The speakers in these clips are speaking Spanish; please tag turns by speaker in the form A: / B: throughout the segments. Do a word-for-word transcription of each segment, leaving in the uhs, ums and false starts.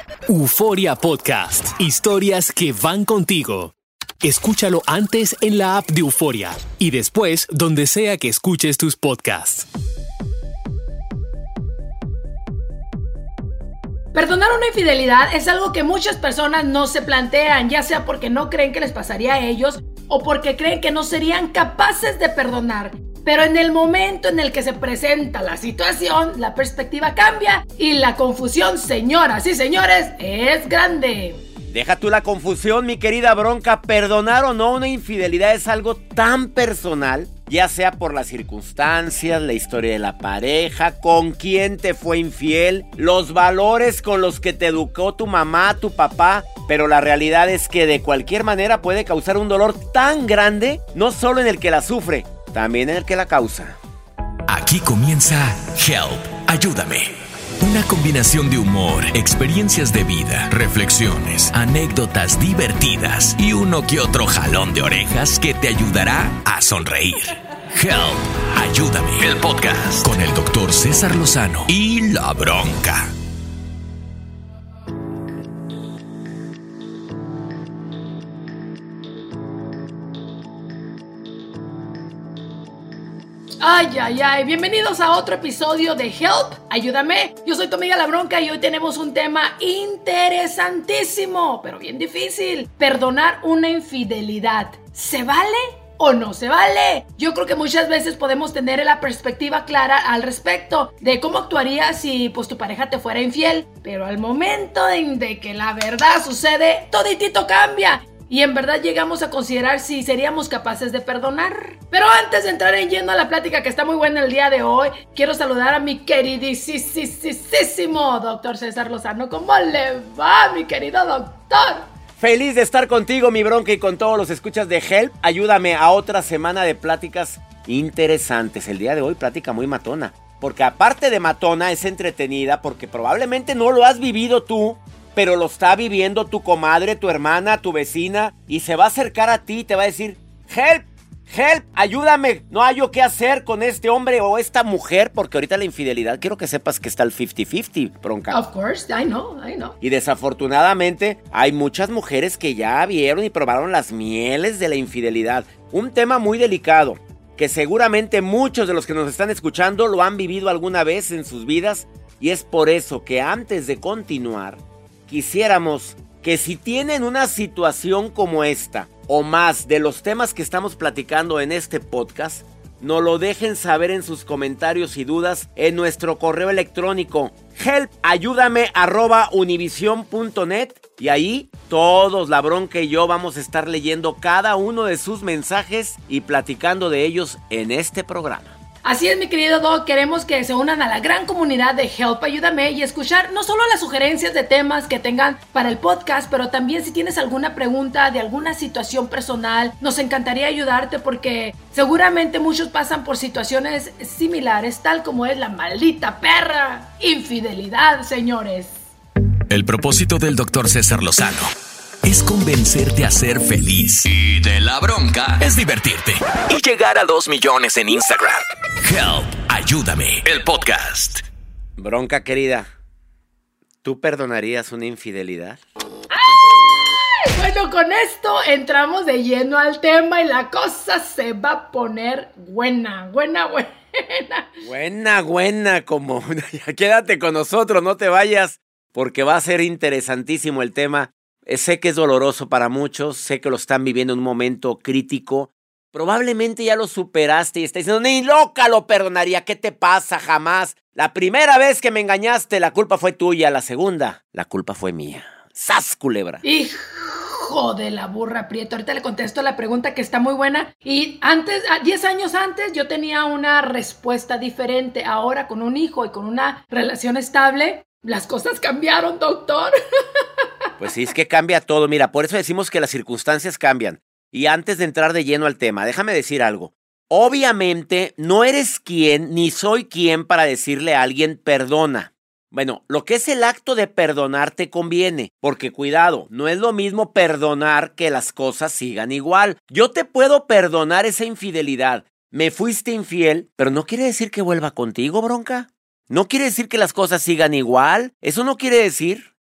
A: Euforia Podcast. Historias que van contigo. Escúchalo antes en la app de Euforia y después donde sea que escuches tus podcasts.
B: Perdonar una infidelidad es algo que muchas personas no se plantean, ya sea porque no creen que les pasaría a ellos o porque creen que no serían capaces de perdonar. Pero en el momento en el que se presenta la situación, la perspectiva cambia y la confusión, señoras y señores, es grande.
C: Deja tú la confusión, mi querida Bronca. Perdonar o no una infidelidad es algo tan personal, ya sea por las circunstancias, la historia de la pareja, con quién te fue infiel, los valores con los que te educó tu mamá, tu papá. Pero la realidad es que de cualquier manera puede causar un dolor tan grande, no solo en el que la sufre, también en el que la causa.
A: Aquí comienza Help, ayúdame. Una combinación de humor, experiencias de vida, reflexiones, anécdotas divertidas y uno que otro jalón de orejas que te ayudará a sonreír. Help, ayúdame. El podcast con el doctor César Lozano y La Bronca.
B: Ay, ay, ay, bienvenidos a otro episodio de Help, ayúdame. Yo soy tu amiga La Bronca y hoy tenemos un tema interesantísimo, pero bien difícil. Perdonar una infidelidad, ¿se vale o no se vale? Yo creo que muchas veces podemos tener la perspectiva clara al respecto de cómo actuarías si pues tu pareja te fuera infiel, pero al momento en de que la verdad sucede, toditito cambia. Y en verdad llegamos a considerar si seríamos capaces de perdonar. Pero antes de entrar en lleno a la plática que está muy buena el día de hoy, quiero saludar a mi queridísimo doctor César Lozano. ¿Cómo le va, mi querido doctor?
C: Feliz de estar contigo, mi Bronca, y con todos los escuchas de Help. Ayúdame a otra semana de pláticas interesantes. El día de hoy, plática muy matona. Porque aparte de matona, es entretenida porque probablemente no lo has vivido tú, pero lo está viviendo tu comadre, tu hermana, tu vecina, y se va a acercar a ti y te va a decir, help, help, ayúdame, no hay yo qué hacer con este hombre o esta mujer, porque ahorita la infidelidad, quiero que sepas que está el cincuenta cincuenta, Bronca.
B: Of course, I know, I know.
C: Y desafortunadamente hay muchas mujeres que ya vieron y probaron las mieles de la infidelidad. Un tema muy delicado, que seguramente muchos de los que nos están escuchando lo han vivido alguna vez en sus vidas, y es por eso que antes de continuar, quisiéramos que si tienen una situación como esta o más de los temas que estamos platicando en este podcast, nos lo dejen saber en sus comentarios y dudas en nuestro correo electrónico help ayúdame arroba univision punto net, y ahí todos, La Bronca y yo, vamos a estar leyendo cada uno de sus mensajes y platicando de ellos en este programa.
B: Así es, mi querido Doc, queremos que se unan a la gran comunidad de Help, ayúdame, y escuchar no solo las sugerencias de temas que tengan para el podcast, pero también si tienes alguna pregunta de alguna situación personal, nos encantaría ayudarte porque seguramente muchos pasan por situaciones similares, tal como es la maldita perra infidelidad, señores.
A: El propósito del doctor César Lozano es convencerte a ser feliz. Y de La Bronca es divertirte y llegar a dos millones en Instagram. Help, ayúdame, el podcast.
C: Bronca querida, ¿tú perdonarías una infidelidad?
B: ¡Ay! Bueno, con esto entramos de lleno al tema y la cosa se va a poner buena, buena, buena.
C: Buena, buena, como... Quédate con nosotros, no te vayas, porque va a ser interesantísimo el tema. Sé que es doloroso para muchos, sé que lo están viviendo en un momento crítico. Probablemente ya lo superaste y estás diciendo, ni loca lo perdonaría, ¿qué te pasa? Jamás. La primera vez que me engañaste, la culpa fue tuya. La segunda, la culpa fue mía. ¡Sas, culebra!
B: Hijo de la burra Prieto. Ahorita le contesto la pregunta que está muy buena. Y antes, diez años antes, yo tenía una respuesta diferente. Ahora, con un hijo y con una relación estable, las cosas cambiaron, doctor.
C: Pues sí, es que cambia todo. Mira, por eso decimos que las circunstancias cambian. Y antes de entrar de lleno al tema, déjame decir algo. Obviamente, no eres quien ni soy quien para decirle a alguien perdona. Bueno, lo que es el acto de perdonar te conviene, porque cuidado, no es lo mismo perdonar que las cosas sigan igual. Yo te puedo perdonar esa infidelidad. Me fuiste infiel, pero no quiere decir que vuelva contigo, Bronca. No quiere decir que las cosas sigan igual. Eso no quiere decir.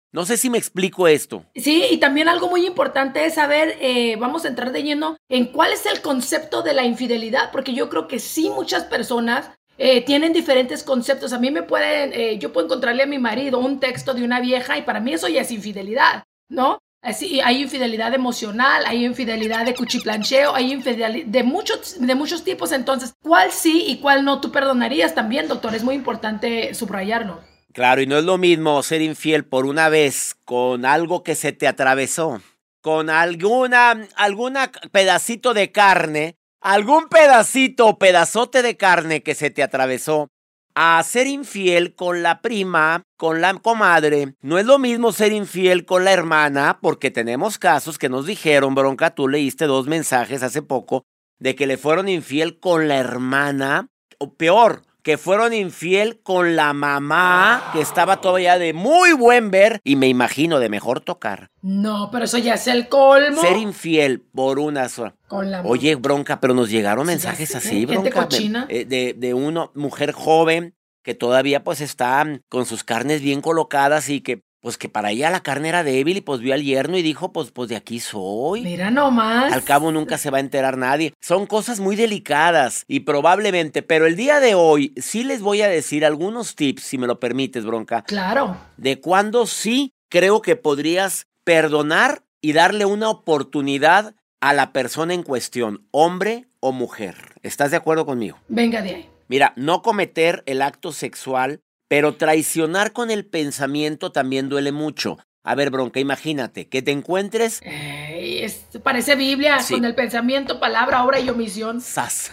C: No sé si me explico esto.
B: Sí, y también algo muy importante es saber, eh, vamos a entrar de lleno en cuál es el concepto de la infidelidad, porque yo creo que sí muchas personas eh, tienen diferentes conceptos. A mí me pueden, eh, yo puedo encontrarle a mi marido un texto de una vieja y para mí eso ya es infidelidad, ¿no? Así, hay infidelidad emocional, hay infidelidad de cuchiplancheo, hay infidelidad de muchos, de muchos tipos. Entonces, ¿cuál sí y cuál no tú perdonarías también, doctor? Es muy importante subrayarlo.
C: Claro, y no es lo mismo ser infiel por una vez con algo que se te atravesó, con alguna, alguna pedacito de carne, algún pedacito o pedazote de carne que se te atravesó, a ser infiel con la prima, con la comadre. No es lo mismo ser infiel con la hermana, porque tenemos casos que nos dijeron, Bronca, tú leíste dos mensajes hace poco, de que le fueron infiel con la hermana, o peor, que fueron infiel con la mamá, que estaba todavía de muy buen ver, y me imagino de mejor tocar.
B: No, pero eso ya es el colmo.
C: Ser infiel por una sola.
B: Con la
C: Oye, Bronca, pero nos llegaron
B: sí,
C: mensajes
B: sí,
C: así,
B: gente
C: Bronca.
B: cochina.
C: De, de, de una mujer joven que todavía pues está con sus carnes bien colocadas y que pues que para ella la carne era débil y pues vio al yerno y dijo pues, pues de aquí soy.
B: Mira nomás.
C: Al cabo nunca se va a enterar nadie. Son cosas muy delicadas y probablemente, pero el día de hoy sí les voy a decir algunos tips, si me lo permites, Bronca.
B: Claro.
C: De cuándo sí creo que podrías perdonar y darle una oportunidad a la persona en cuestión, hombre o mujer. ¿Estás de acuerdo conmigo?
B: Venga de ahí.
C: Mira, no cometer el acto sexual, pero traicionar con el pensamiento también duele mucho. A ver, Bronca, imagínate que te encuentres...
B: Ey, es, parece Biblia,
C: sí.
B: Con el pensamiento, palabra, obra y omisión.
C: ¡Sas!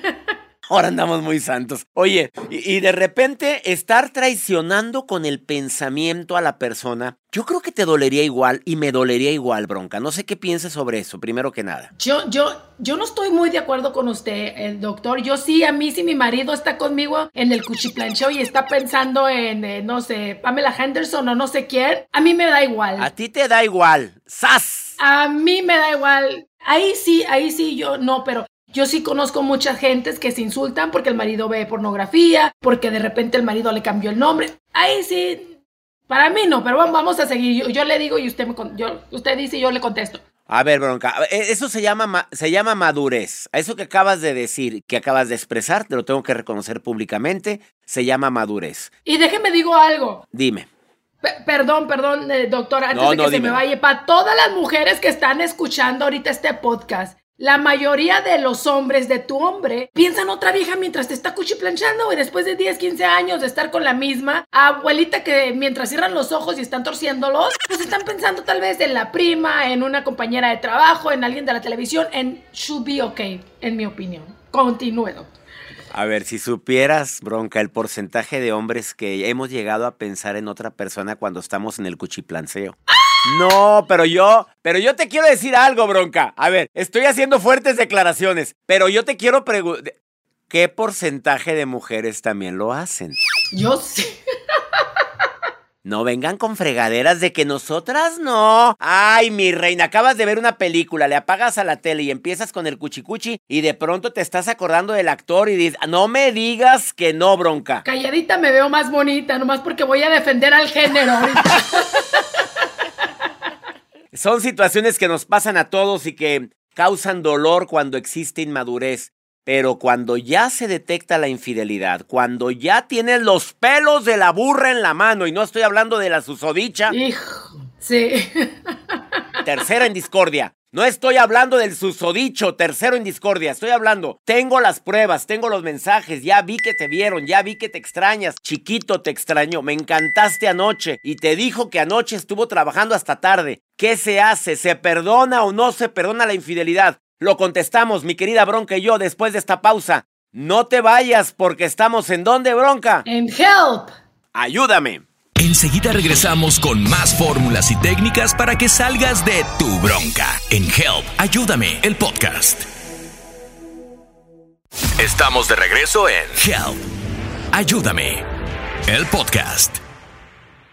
C: Ahora andamos muy santos. Oye, y, y de repente estar traicionando con el pensamiento a la persona, yo creo que te dolería igual y me dolería igual, Bronca. No sé qué pienses sobre eso, primero que nada.
B: Yo, yo, yo no estoy muy de acuerdo con usted, el doctor. Yo sí, a mí, si mi marido está conmigo en el cuchiplancheo y está pensando en, eh, no sé, Pamela Henderson o no sé quién, a mí me da igual.
C: A ti te da igual. ¡Sas!
B: A mí me da igual. Ahí sí, ahí sí, yo no, pero... Yo sí conozco muchas gentes que se insultan porque el marido ve pornografía, porque de repente el marido le cambió el nombre. Ahí sí, para mí no, pero vamos a seguir. Yo, yo le digo y usted me yo, usted dice y yo le contesto.
C: A ver, Bronca, eso se llama, se llama madurez. A eso que acabas de decir, que acabas de expresar, te lo tengo que reconocer públicamente, se llama madurez.
B: Y déjeme digo algo.
C: Dime.
B: P- perdón, perdón, eh, doctora, antes
C: no,
B: de que
C: no,
B: se
C: dime.
B: me vaya, para todas las mujeres que están escuchando ahorita este podcast, la mayoría de los hombres de tu hombre piensan otra vieja mientras te está cuchiplanchando y después de diez, quince años de estar con la misma abuelita que mientras cierran los ojos y están torciéndolos, pues están pensando tal vez en la prima, en una compañera de trabajo, en alguien de la televisión, en should be okay, en mi opinión. Continúe, doctor.
C: A ver, si supieras, Bronca, el porcentaje de hombres que hemos llegado a pensar en otra persona cuando estamos en el cuchiplanceo. No, pero yo, pero yo te quiero decir algo, Bronca. A ver, estoy haciendo fuertes declaraciones, pero yo te quiero preguntar, ¿qué porcentaje de mujeres también lo hacen?
B: Yo sí.
C: No vengan con fregaderas de que nosotras no. Ay, mi reina, acabas de ver una película, le apagas a la tele y empiezas con el cuchicuchi y de pronto te estás acordando del actor y dices, no me digas que no, Bronca.
B: Calladita me veo más bonita, nomás porque voy a defender al género ahorita.
C: Son situaciones que nos pasan a todos y que causan dolor cuando existe inmadurez. Pero cuando ya se detecta la infidelidad, cuando ya tienes los pelos de la burra en la mano, y no estoy hablando de la susodicha.
B: Hijo, sí.
C: Tercera en discordia. No estoy hablando del susodicho, tercero en discordia. Estoy hablando, tengo las pruebas, tengo los mensajes, ya vi que te vieron, ya vi que te extrañas. Chiquito te extrañó, me encantaste anoche y te dijo que anoche estuvo trabajando hasta tarde. ¿Qué se hace? ¿Se perdona o no se perdona la infidelidad? Lo contestamos, mi querida Bronca y yo, después de esta pausa. No te vayas porque estamos ¿en dónde, Bronca?
B: En Help.
C: Ayúdame.
A: Enseguida regresamos con más fórmulas y técnicas para que salgas de tu bronca. En Help, Ayúdame, el podcast. Estamos de regreso en Help, Ayúdame, el podcast.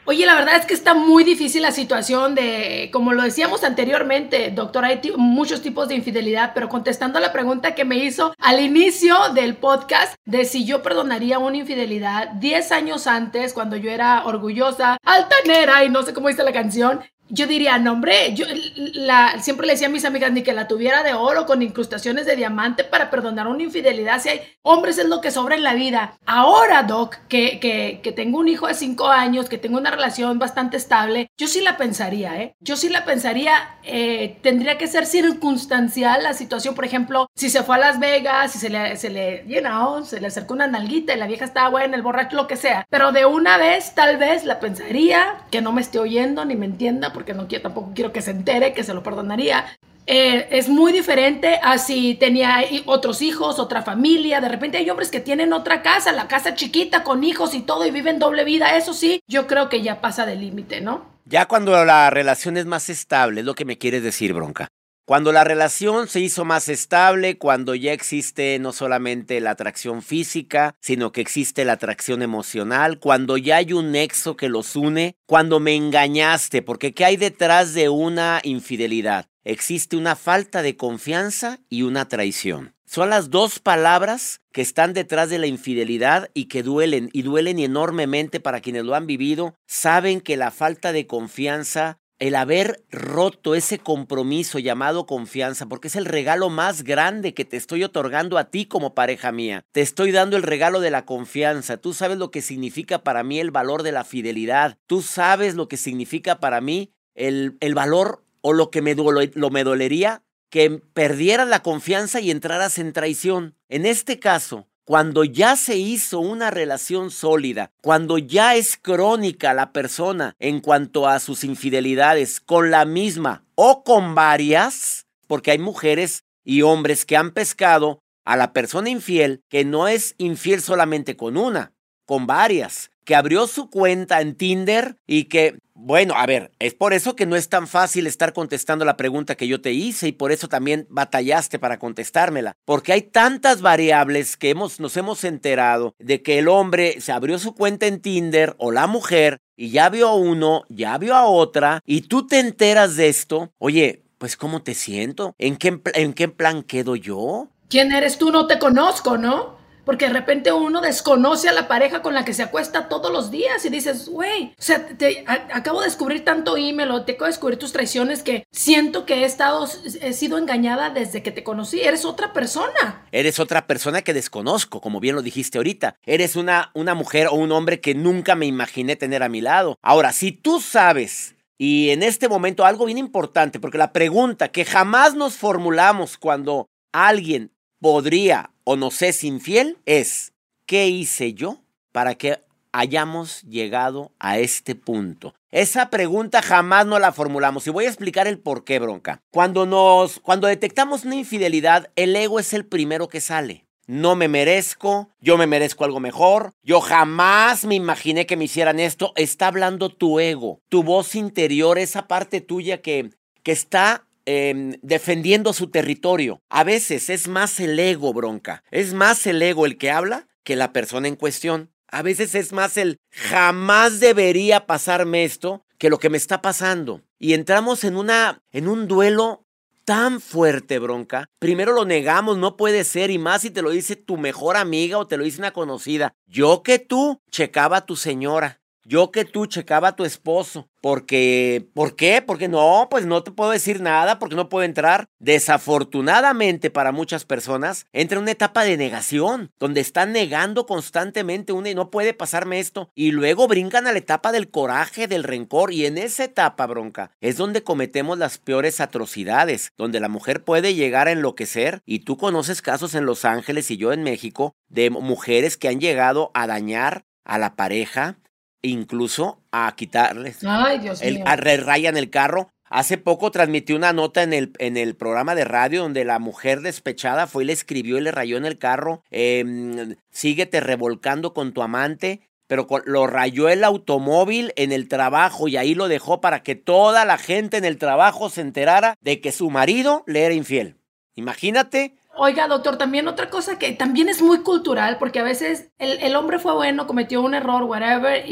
B: Oye, la verdad es que está muy difícil la situación de, como lo decíamos anteriormente, doctor, hay t- muchos tipos de infidelidad, pero contestando a la pregunta que me hizo al inicio del podcast de si yo perdonaría una infidelidad diez años antes, cuando yo era orgullosa, altanera y no sé cómo dice la canción, yo diría, no hombre, yo la, siempre le decía a mis amigas ni que la tuviera de oro con incrustaciones de diamante para perdonar una infidelidad. Si hay hombres es lo que sobra en la vida. Ahora, Doc, que, que, que tengo un hijo de cinco años, que tengo una relación bastante estable, yo sí la pensaría, ¿eh? Yo sí la pensaría, eh, tendría que ser circunstancial la situación. Por ejemplo, si se fue a Las Vegas, si se le, se le, you know, se le acercó una nalguita y la vieja estaba buena, el borracho, lo que sea. Pero de una vez, tal vez, la pensaría, que no me esté oyendo ni me entienda, porque no quiero, tampoco quiero que se entere, que se lo perdonaría. Eh, es muy diferente a si tenía otros hijos, otra familia. De repente hay hombres que tienen otra casa, la casa chiquita con hijos y todo y viven doble vida. Eso sí, yo creo que ya pasa del límite, ¿no?
C: Ya cuando la relación es más estable, es lo que me quieres decir, Bronca. Cuando la relación se hizo más estable, cuando ya existe no solamente la atracción física, sino que existe la atracción emocional, cuando ya hay un nexo que los une, cuando me engañaste, porque ¿qué hay detrás de una infidelidad? Existe una falta de confianza y una traición. Son las dos palabras que están detrás de la infidelidad y que duelen, y duelen enormemente para quienes lo han vivido. Saben que la falta de confianza, el haber roto ese compromiso llamado confianza, porque es el regalo más grande que te estoy otorgando a ti como pareja mía. Te estoy dando el regalo de la confianza. Tú sabes lo que significa para mí el valor de la fidelidad. Tú sabes lo que significa para mí el, el valor o lo que me, dolo, lo me dolería que perdieras la confianza y entraras en traición. En este caso, cuando ya se hizo una relación sólida, cuando ya es crónica la persona en cuanto a sus infidelidades con la misma o con varias, porque hay mujeres y hombres que han pescado a la persona infiel que no es infiel solamente con una, con varias, que abrió su cuenta en Tinder y que, bueno, a ver, es por eso que no es tan fácil estar contestando la pregunta que yo te hice y por eso también batallaste para contestármela, porque hay tantas variables que hemos, nos hemos enterado de que el hombre se abrió su cuenta en Tinder o la mujer y ya vio a uno, ya vio a otra y tú te enteras de esto. Oye, pues ¿cómo te siento? ¿En qué, en qué plan quedo yo?
B: ¿Quién eres tú? No te conozco, ¿no? Porque de repente uno desconoce a la pareja con la que se acuesta todos los días y dices, güey, o sea, te, a, acabo de descubrir tanto email o te acabo de descubrir tus traiciones que siento que he estado, he sido engañada desde que te conocí. Eres otra persona.
C: Eres otra persona que desconozco, como bien lo dijiste ahorita. Eres una, una mujer o un hombre que nunca me imaginé tener a mi lado. Ahora, si tú sabes, y en este momento algo bien importante, porque la pregunta que jamás nos formulamos cuando alguien podría o nos es infiel es, ¿qué hice yo para que hayamos llegado a este punto? Esa pregunta jamás nos la formulamos y voy a explicar el por qué, Bronca. Cuando nos, cuando detectamos una infidelidad, el ego es el primero que sale. No me merezco, yo me merezco algo mejor, yo jamás me imaginé que me hicieran esto. Está hablando tu ego, tu voz interior, esa parte tuya que, que está Eh, defendiendo su territorio. A veces es más el ego, Bronca. Es más el ego el que habla que la persona en cuestión. A veces es más el jamás debería pasarme esto que lo que me está pasando. Y entramos en una, en un duelo tan fuerte, Bronca. Primero lo negamos, no puede ser, y más si te lo dice tu mejor amiga o te lo dice una conocida. Yo que tú checaba a tu señora. Yo que tú checaba a tu esposo, porque, ¿por qué? Porque no, pues no te puedo decir nada, porque no puedo entrar. Desafortunadamente para muchas personas, entra una etapa de negación, donde están negando constantemente una y no puede pasarme esto, y luego brincan a la etapa del coraje, del rencor, y en esa etapa, Bronca, es donde cometemos las peores atrocidades, donde la mujer puede llegar a enloquecer, y tú conoces casos en Los Ángeles y yo en México, de mujeres que han llegado a dañar a la pareja, incluso a quitarles,
B: Ay, Dios
C: el,
B: mío.
C: a rayan el carro. Hace poco transmití una nota en el, en el programa de radio donde la mujer despechada fue y le escribió y le rayó en el carro, eh, síguete revolcando con tu amante, pero con, lo rayó el automóvil en el trabajo y ahí lo dejó para que toda la gente en el trabajo se enterara de que su marido le era infiel. Imagínate.
B: Oiga, doctor, también otra cosa que también es muy cultural, porque a veces el, el hombre fue bueno, cometió un error, whatever, y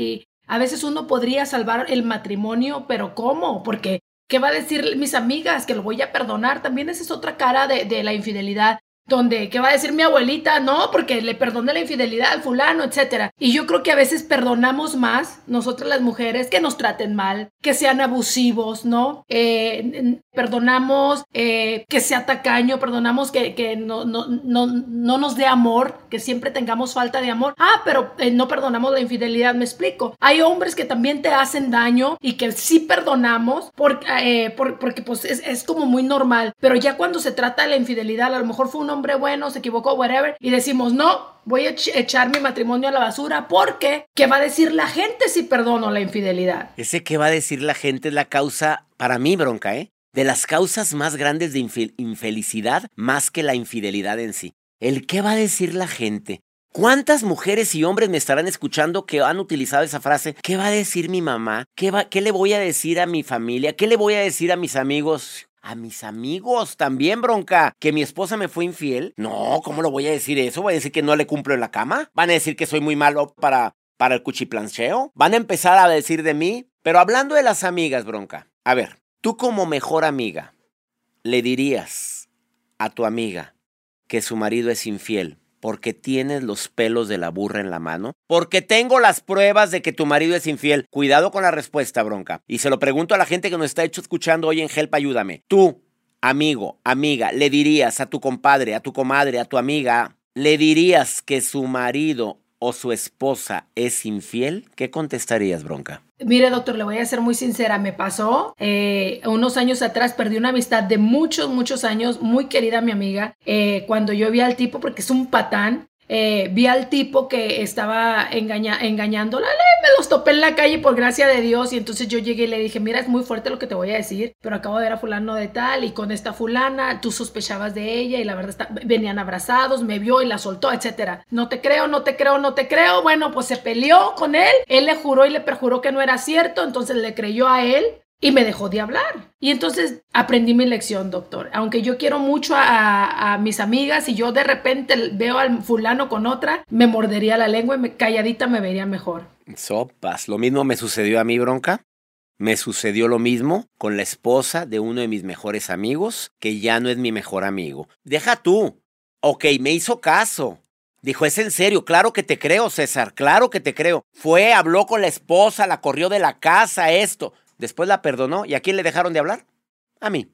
B: A veces uno podría salvar el matrimonio, pero ¿cómo? Porque ¿qué va a decir mis amigas? Que lo voy a perdonar. También esa es otra cara de, de la infidelidad. Donde, ¿qué va a decir mi abuelita? No, porque le perdoné la infidelidad al fulano, etcétera. Y yo creo que a veces perdonamos más, nosotras las mujeres, que nos traten mal, que sean abusivos, ¿no? Eh, perdonamos eh, que sea tacaño, perdonamos que, que no, no, no, no nos dé amor, que siempre tengamos falta de amor. Ah, pero eh, no perdonamos la infidelidad, me explico. Hay hombres que también te hacen daño y que sí perdonamos por, eh, por, porque pues es, es como muy normal. Pero ya cuando se trata de la infidelidad, a lo mejor fue un hombre bueno, se equivocó, whatever, y decimos, no, voy a echar mi matrimonio a la basura porque ¿qué va a decir la gente si perdono la infidelidad?
C: Ese qué va a decir la gente es la causa, para mí, Bronca, ¿eh? De las causas más grandes de infel- infelicidad, más que la infidelidad en sí. El qué va a decir la gente. ¿Cuántas mujeres y hombres me estarán escuchando que han utilizado esa frase? ¿Qué va a decir mi mamá? ¿Qué, va, qué le voy a decir a mi familia? ¿Qué le voy a decir a mis amigos? A mis amigos también, Bronca. ¿Que mi esposa me fue infiel? No, ¿cómo lo voy a decir eso? ¿Voy a decir que no le cumplo en la cama? ¿Van a decir que soy muy malo para, para el cuchiplancheo? ¿Van a empezar a decir de mí? Pero hablando de las amigas, Bronca. A ver, tú como mejor amiga, ¿le dirías a tu amiga que su marido es infiel porque tienes los pelos de la burra en la mano? Porque tengo las pruebas de que tu marido es infiel. Cuidado con la respuesta, Bronca. Y se lo pregunto a la gente que nos está hecho escuchando hoy en Help, ayúdame. Tú, amigo, amiga, ¿le dirías a tu compadre, a tu comadre, a tu amiga, le dirías que su marido o su esposa es infiel? ¿Qué contestarías, Bronca?
B: Mire, doctor, le voy a ser muy sincera. Me pasó eh, unos años atrás, perdí una amistad de muchos, muchos años, muy querida mi amiga, eh, cuando yo vi al tipo, porque es un patán, eh, vi al tipo que estaba engaña, engañándola, me los topé en la calle por gracia de Dios, y entonces yo llegué y le dije, mira, es muy fuerte lo que te voy a decir, pero acabo de ver a fulano de tal, y con esta fulana, tú sospechabas de ella, y la verdad está, venían abrazados, me vio y la soltó, etcétera. No te creo, no te creo, no te creo. Bueno, pues se peleó con él, él le juró y le perjuró que no era cierto, entonces le creyó a él, y me dejó de hablar. Y entonces aprendí mi lección, doctor. Aunque yo quiero mucho a, a, a mis amigas y yo de repente veo al fulano con otra, me mordería la lengua y me, calladita me vería mejor.
C: Sopas. Lo mismo me sucedió a mí, Bronca. Me sucedió lo mismo con la esposa de uno de mis mejores amigos, que ya no es mi mejor amigo. Deja tú. Ok, me hizo caso. Dijo, es en serio, claro que te creo, César, claro que te creo. Fue, habló con la esposa, la corrió de la casa, esto. Después la perdonó. ¿Y a quién le dejaron de hablar? A mí.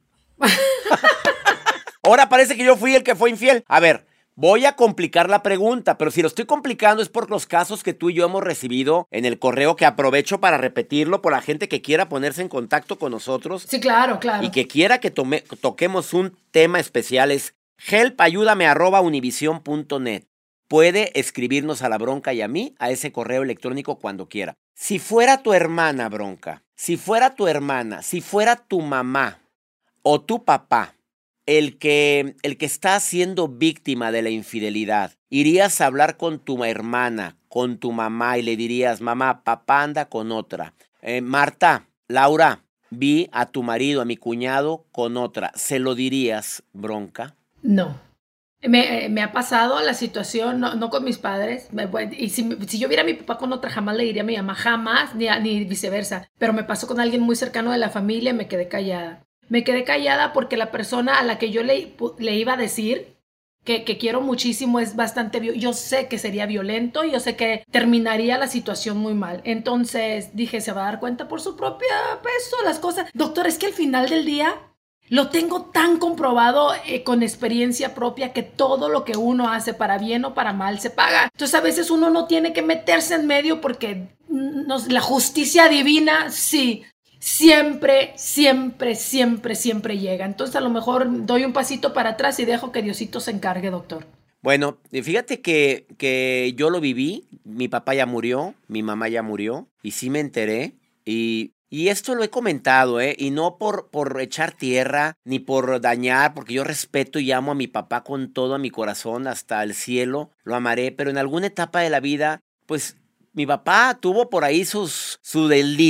C: Ahora parece que yo fui el que fue infiel. A ver, voy a complicar la pregunta, pero si lo estoy complicando es por los casos que tú y yo hemos recibido en el correo, que aprovecho para repetirlo por la gente que quiera ponerse en contacto con nosotros.
B: Sí, claro, claro.
C: Y que quiera que tome, toquemos un tema especial. Es help ayúdame arroba univision punto net. Puede escribirnos a la Bronca y a mí a ese correo electrónico cuando quiera. Si fuera tu hermana, Bronca, si fuera tu hermana, si fuera tu mamá o tu papá el que, el que está siendo víctima de la infidelidad, irías a hablar con tu hermana, con tu mamá y le dirías, mamá, papá anda con otra. Eh, Marta, Laura, vi a tu marido, a mi cuñado con otra. ¿Se lo dirías, Bronca?
B: No. Me, me ha pasado la situación, no, no con mis padres, me, y si, si yo viera a mi papá con otra, jamás le diría a mi mamá, jamás, ni, ni viceversa, pero me pasó con alguien muy cercano de la familia y me quedé callada. Me quedé callada porque la persona a la que yo le, le iba a decir que, que quiero muchísimo es bastante, yo sé que sería violento, yo sé que terminaría la situación muy mal. Entonces dije, se va a dar cuenta por su propio peso las cosas. Doctor, es que al final del día lo tengo tan comprobado eh, con experiencia propia que todo lo que uno hace para bien o para mal se paga. Entonces a veces uno no tiene que meterse en medio porque nos, la justicia divina sí, siempre, siempre, siempre, siempre llega. Entonces a lo mejor doy un pasito para atrás y dejo que Diosito se encargue, doctor.
C: Bueno, fíjate que, que yo lo viví. Mi papá ya murió, mi mamá ya murió y sí me enteré y... Y esto lo he comentado, ¿eh? Y no por, por echar tierra, ni por dañar, porque yo respeto y amo a mi papá con todo mi corazón, hasta el cielo, lo amaré, pero en alguna etapa de la vida, pues, mi papá tuvo por ahí sus, su desliz.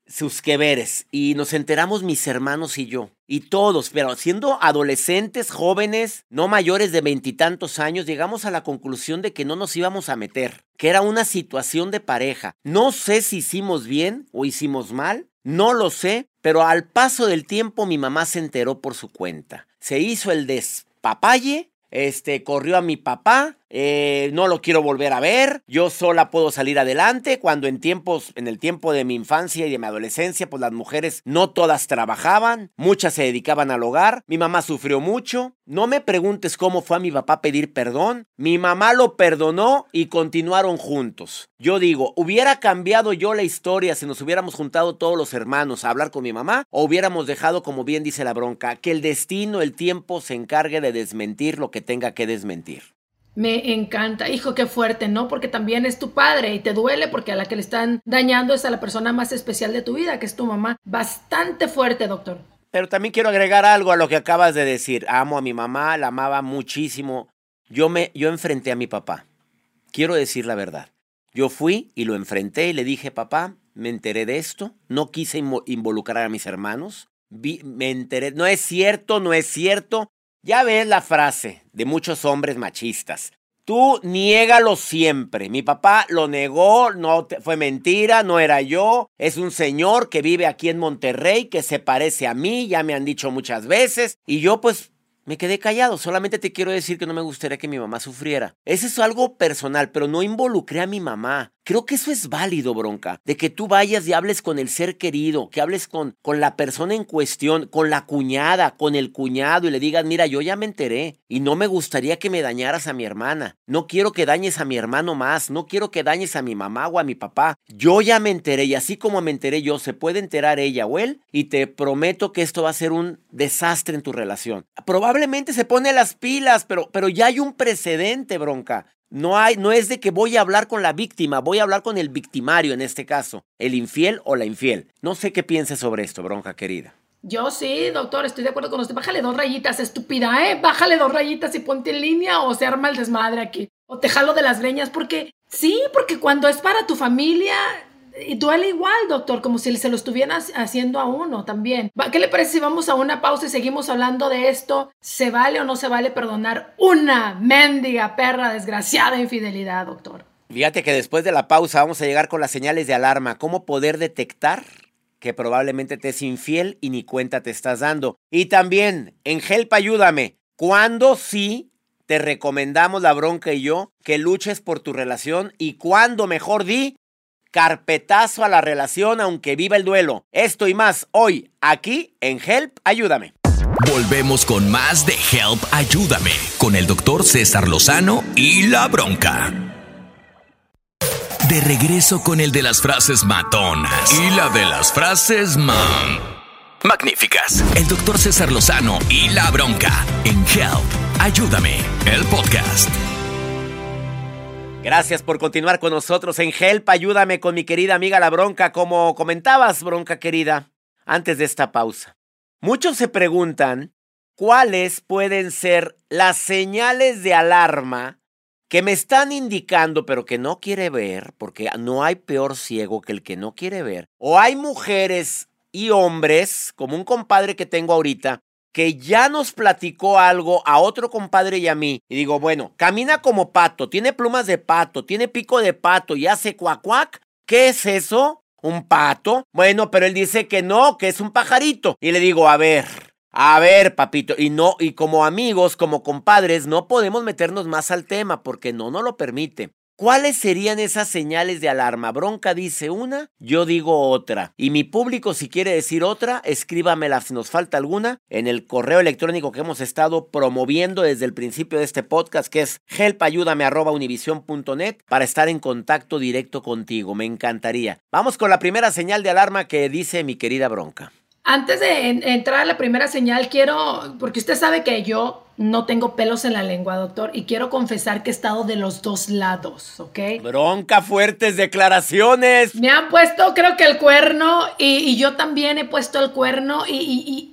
C: sus queveres y nos enteramos mis hermanos y yo. Y todos, pero siendo adolescentes, jóvenes, no mayores de veintitantos años, llegamos a la conclusión de que no nos íbamos a meter, que era una situación de pareja. No sé si hicimos bien o hicimos mal, no lo sé, pero al paso del tiempo mi mamá se enteró por su cuenta. Se hizo el despapalle, este, corrió a mi papá. Eh, no lo quiero volver a ver, yo sola puedo salir adelante, cuando en tiempos, en el tiempo de mi infancia y de mi adolescencia, pues las mujeres no todas trabajaban, muchas se dedicaban al hogar, mi mamá sufrió mucho, no me preguntes cómo fue a mi papá pedir perdón, mi mamá lo perdonó y continuaron juntos. Yo digo, ¿hubiera cambiado yo la historia si nos hubiéramos juntado todos los hermanos a hablar con mi mamá? ¿O hubiéramos dejado, como bien dice la bronca, que el destino, el tiempo se encargue de desmentir lo que tenga que desmentir?
B: Me encanta, hijo, qué fuerte, ¿no? Porque también es tu padre y te duele porque a la que le están dañando es a la persona más especial de tu vida, que es tu mamá. Bastante fuerte, doctor.
C: Pero también quiero agregar algo a lo que acabas de decir. Amo a mi mamá, la amaba muchísimo. Yo me, yo enfrenté a mi papá. Quiero decir la verdad. Yo fui y lo enfrenté y le dije, papá, me enteré de esto, no quise involucrar a mis hermanos, Vi, me enteré, no es cierto, no es cierto. Ya ves la frase de muchos hombres machistas. Tú niégalo siempre. Mi papá lo negó, no te, fue mentira, no era yo. Es un señor que vive aquí en Monterrey, que se parece a mí, ya me han dicho muchas veces. Y yo pues me quedé callado. Solamente te quiero decir que no me gustaría que mi mamá sufriera. Eso es algo personal, pero no involucré a mi mamá. Creo que eso es válido, bronca, de que tú vayas y hables con el ser querido, que hables con, con la persona en cuestión, con la cuñada, con el cuñado y le digas, mira, yo ya me enteré y no me gustaría que me dañaras a mi hermana, no quiero que dañes a mi hermano más, no quiero que dañes a mi mamá o a mi papá, yo ya me enteré y así como me enteré yo, se puede enterar ella o él y te prometo que esto va a ser un desastre en tu relación. Probablemente se pone las pilas, pero, pero ya hay un precedente, bronca. No hay, no es de que voy a hablar con la víctima, voy a hablar con el victimario en este caso, el infiel o la infiel. No sé qué pienses sobre esto, bronca querida.
B: Yo sí, doctor, estoy de acuerdo con usted. Bájale dos rayitas, estúpida, ¿eh? Bájale dos rayitas y ponte en línea o se arma el desmadre aquí. O te jalo de las greñas porque, sí, porque cuando es para tu familia, y duele igual, doctor, como si se lo estuvieran haciendo a uno también. ¿Qué le parece si vamos a una pausa y seguimos hablando de esto? ¿Se vale o no se vale perdonar una mendiga, perra, desgraciada infidelidad, doctor?
C: Fíjate que después de la pausa vamos a llegar con las señales de alarma. ¿Cómo poder detectar que probablemente te es infiel y ni cuenta te estás dando? Y también, en Help Ayúdame, ¿cuándo sí te recomendamos la bronca y yo que luches por tu relación? Y cuándo, mejor di, carpetazo a la relación aunque viva el duelo. Esto y más hoy, aquí en Help Ayúdame.
A: Volvemos con más de Help Ayúdame, con el doctor César Lozano y la bronca. De regreso con el de las frases matonas y la de las frases man... magníficas. El doctor César Lozano y la bronca en Help Ayúdame, el podcast.
C: Gracias por continuar con nosotros en Help Ayúdame con mi querida amiga la bronca. Como comentabas, bronca querida, antes de esta pausa, muchos se preguntan cuáles pueden ser las señales de alarma que me están indicando, pero que no quiere ver, porque no hay peor ciego que el que no quiere ver. O hay mujeres y hombres, como un compadre que tengo ahorita, que ya nos platicó algo a otro compadre y a mí. Y digo, bueno, camina como pato, tiene plumas de pato, tiene pico de pato y hace cuac cuac. ¿Qué es eso? ¿Un pato? Bueno, pero él dice que no, que es un pajarito. Y le digo, a ver, a ver, papito. Y no, y como amigos, como compadres, no podemos meternos más al tema porque no nos lo permite. ¿Cuáles serían esas señales de alarma? Bronca dice una, yo digo otra. Y mi público, si quiere decir otra, escríbamela si nos falta alguna en el correo electrónico que hemos estado promoviendo desde el principio de este podcast, que es helpayúdame arroba univision punto net, para estar en contacto directo contigo. Me encantaría. Vamos con la primera señal de alarma que dice mi querida bronca.
B: Antes de en- entrar a la primera señal, quiero, porque usted sabe que yo no tengo pelos en la lengua, doctor, y quiero confesar que he estado de los dos lados, ¿ok?
C: Bronca, fuertes declaraciones.
B: Me han puesto, creo que el cuerno, y, y yo también he puesto el cuerno, y, y, y, y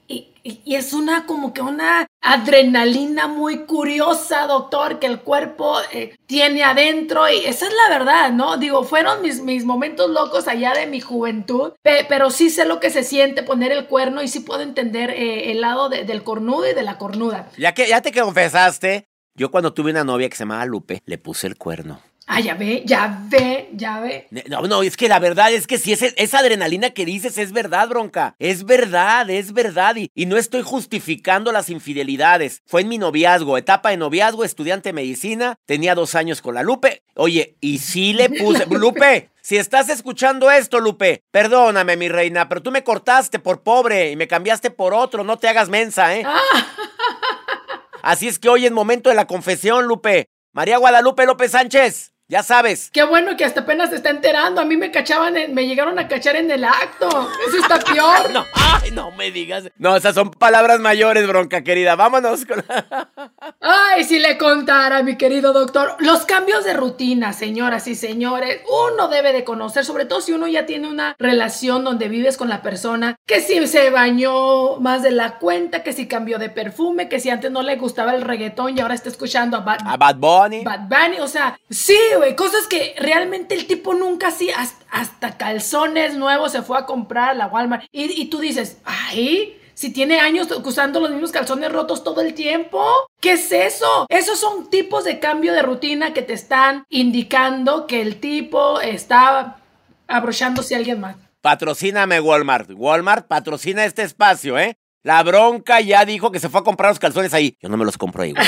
B: Y, y, y es una como que una adrenalina muy curiosa, doctor, que el cuerpo eh, tiene adentro, y esa es la verdad, ¿no? Digo, fueron mis, mis momentos locos allá de mi juventud, pe- pero sí sé lo que se siente poner el cuerno y sí puedo entender eh, el lado de, del cornudo y de la cornuda.
C: Ya que ya te confesaste, yo cuando tuve una novia que se llamaba Lupe, le puse el cuerno.
B: Ah, ya ve, ya ve, ya ve.
C: No, no, es que la verdad es que si ese, esa adrenalina que dices es verdad, Bronca. Es verdad, es verdad. Y, y no estoy justificando las infidelidades. Fue en mi noviazgo, etapa de noviazgo, estudiante de medicina. Tenía dos años con la Lupe. Oye, y sí le puse... Lupe, si estás escuchando esto, Lupe, perdóname, mi reina, pero tú me cortaste por pobre y me cambiaste por otro. No te hagas mensa, ¿eh?
B: Ah.
C: Así es que hoy es momento de la confesión, Lupe. María Guadalupe López Sánchez. Ya sabes.
B: Qué bueno que hasta apenas se está enterando. A mí me cachaban, en, me llegaron a cachar en el acto. Eso está peor.
C: No, ay, no me digas. No, esas son palabras mayores, Bronca, querida. Vámonos con...
B: Ay, si le contara, mi querido doctor. Los cambios de rutina, señoras y señores, uno debe de conocer, sobre todo si uno ya tiene una relación donde vives con la persona, que si se bañó más de la cuenta, que si cambió de perfume, que si antes no le gustaba el reggaetón y ahora está escuchando a Bad,
C: a Bad Bunny.
B: Bad Bunny, o sea, sí, güey, cosas que realmente el tipo nunca hacía, hasta, hasta calzones nuevos se fue a comprar a la Walmart. Y, y tú dices, ay, si tiene años usando los mismos calzones rotos todo el tiempo, ¿qué es eso? Esos son tipos de cambio de rutina que te están indicando que el tipo está abrochándose a alguien más.
C: Patrocíname, Walmart. Walmart patrocina este espacio, ¿eh? La Bronca ya dijo que se fue a comprar los calzones ahí. Yo no me los compro ahí, güey.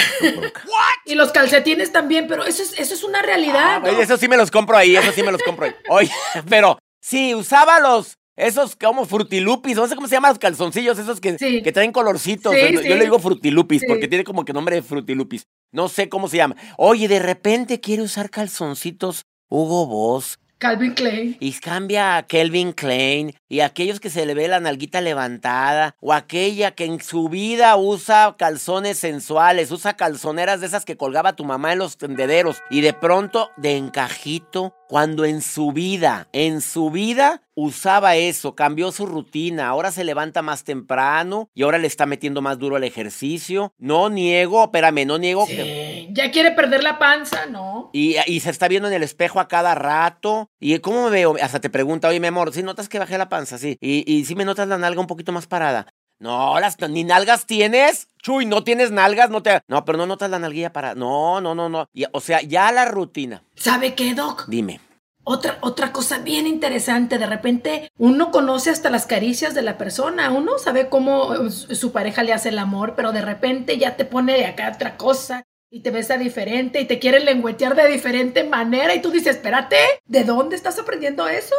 B: Y los calcetines también, pero eso es, eso es una realidad,
C: Ah,
B: ¿no?
C: eso sí me los compro ahí, eso sí me los compro ahí. Oye, pero sí, usaba los... Esos como frutilupis, no sé cómo se llaman los calzoncillos, esos que, sí. que traen colorcitos.
B: Sí,
C: yo
B: sí.
C: le digo frutilupis,
B: sí.
C: porque tiene como que nombre de frutilupis. No sé cómo se llama. Oye, de repente quiere usar calzoncitos Hugo Boss.
B: Calvin Klein.
C: Y cambia a Calvin Klein. Y aquellos que se le ve la nalguita levantada. O aquella que en su vida usa calzones sensuales. Usa calzoneras de esas que colgaba tu mamá en los tendederos. Y de pronto, de encajito. Cuando en su vida, en su vida usaba eso, cambió su rutina, ahora se levanta más temprano y ahora le está metiendo más duro al ejercicio. No niego, espérame, no niego.
B: Sí,
C: que...
B: ya quiere perder la panza, ¿no?
C: Y, y se está viendo en el espejo a cada rato. ¿Y cómo me veo? Hasta te pregunta, oye, mi amor, ¿sí notas que bajé la panza? Sí. ¿Y, y sí me notas la nalga un poquito más parada? No, las, ni nalgas tienes. Chuy, ¿no tienes nalgas? No te... No, pero no notas la nalguilla para... No, no, no, no. Y, o sea, ya la rutina.
B: ¿Sabe qué, Doc?
C: Dime.
B: Otra, otra cosa bien interesante, de repente uno conoce hasta las caricias de la persona, uno sabe cómo su pareja le hace el amor, pero de repente ya te pone de acá otra cosa y te besa diferente y te quiere lengüetear de diferente manera y tú dices, espérate, ¿de dónde estás aprendiendo eso?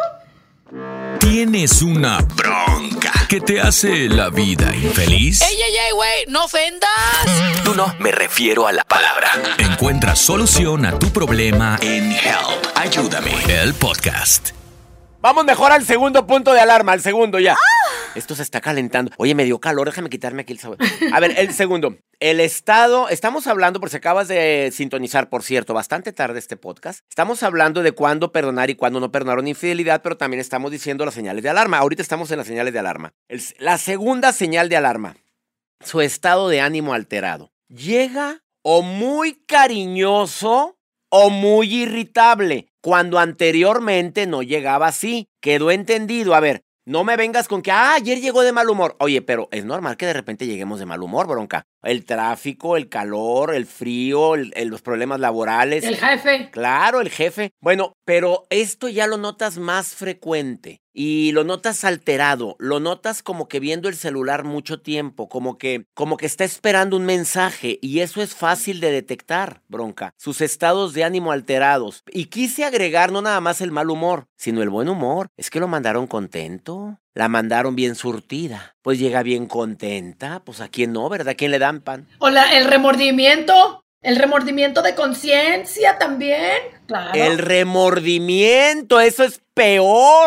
A: ¿Tienes una bronca que te hace la vida infeliz?
B: ¡Ey, ey, ey, güey! ¡No ofendas!
A: Tú no, me refiero a la palabra. Encuentra solución a tu problema en Help, Ayúdame, el podcast.
C: Vamos mejor al segundo punto de alarma, al segundo ya. ¡Ah! Esto se está calentando. Oye, me dio calor, déjame quitarme aquí el sabor. A ver, el segundo. El estado, estamos hablando, por si acabas de sintonizar, por cierto, bastante tarde este podcast. Estamos hablando de cuándo perdonar y cuándo no perdonar una infidelidad, pero también estamos diciendo las señales de alarma. Ahorita estamos en las señales de alarma. El, la segunda señal de alarma, su estado de ánimo alterado. Llega o muy cariñoso o muy irritable, cuando anteriormente no llegaba así. Quedó entendido. A ver, no me vengas con que, ah, ayer llegó de mal humor. Oye, pero es normal que de repente lleguemos de mal humor, Bronca. El tráfico, el calor, el frío, el, el, los problemas laborales.
B: El jefe.
C: Claro, el jefe. Bueno, pero esto ya lo notas más frecuente y lo notas alterado. Lo notas como que viendo el celular mucho tiempo, como que, como que está esperando un mensaje y eso es fácil de detectar, Bronca. Sus estados de ánimo alterados. Y quise agregar no nada más el mal humor, sino el buen humor. Es que lo mandaron contento. La mandaron bien surtida. Pues llega bien contenta. Pues a quién no, ¿verdad? ¿A quién le dan pan?
B: O la, el remordimiento. El remordimiento de conciencia también. Claro.
C: El remordimiento, eso es peor.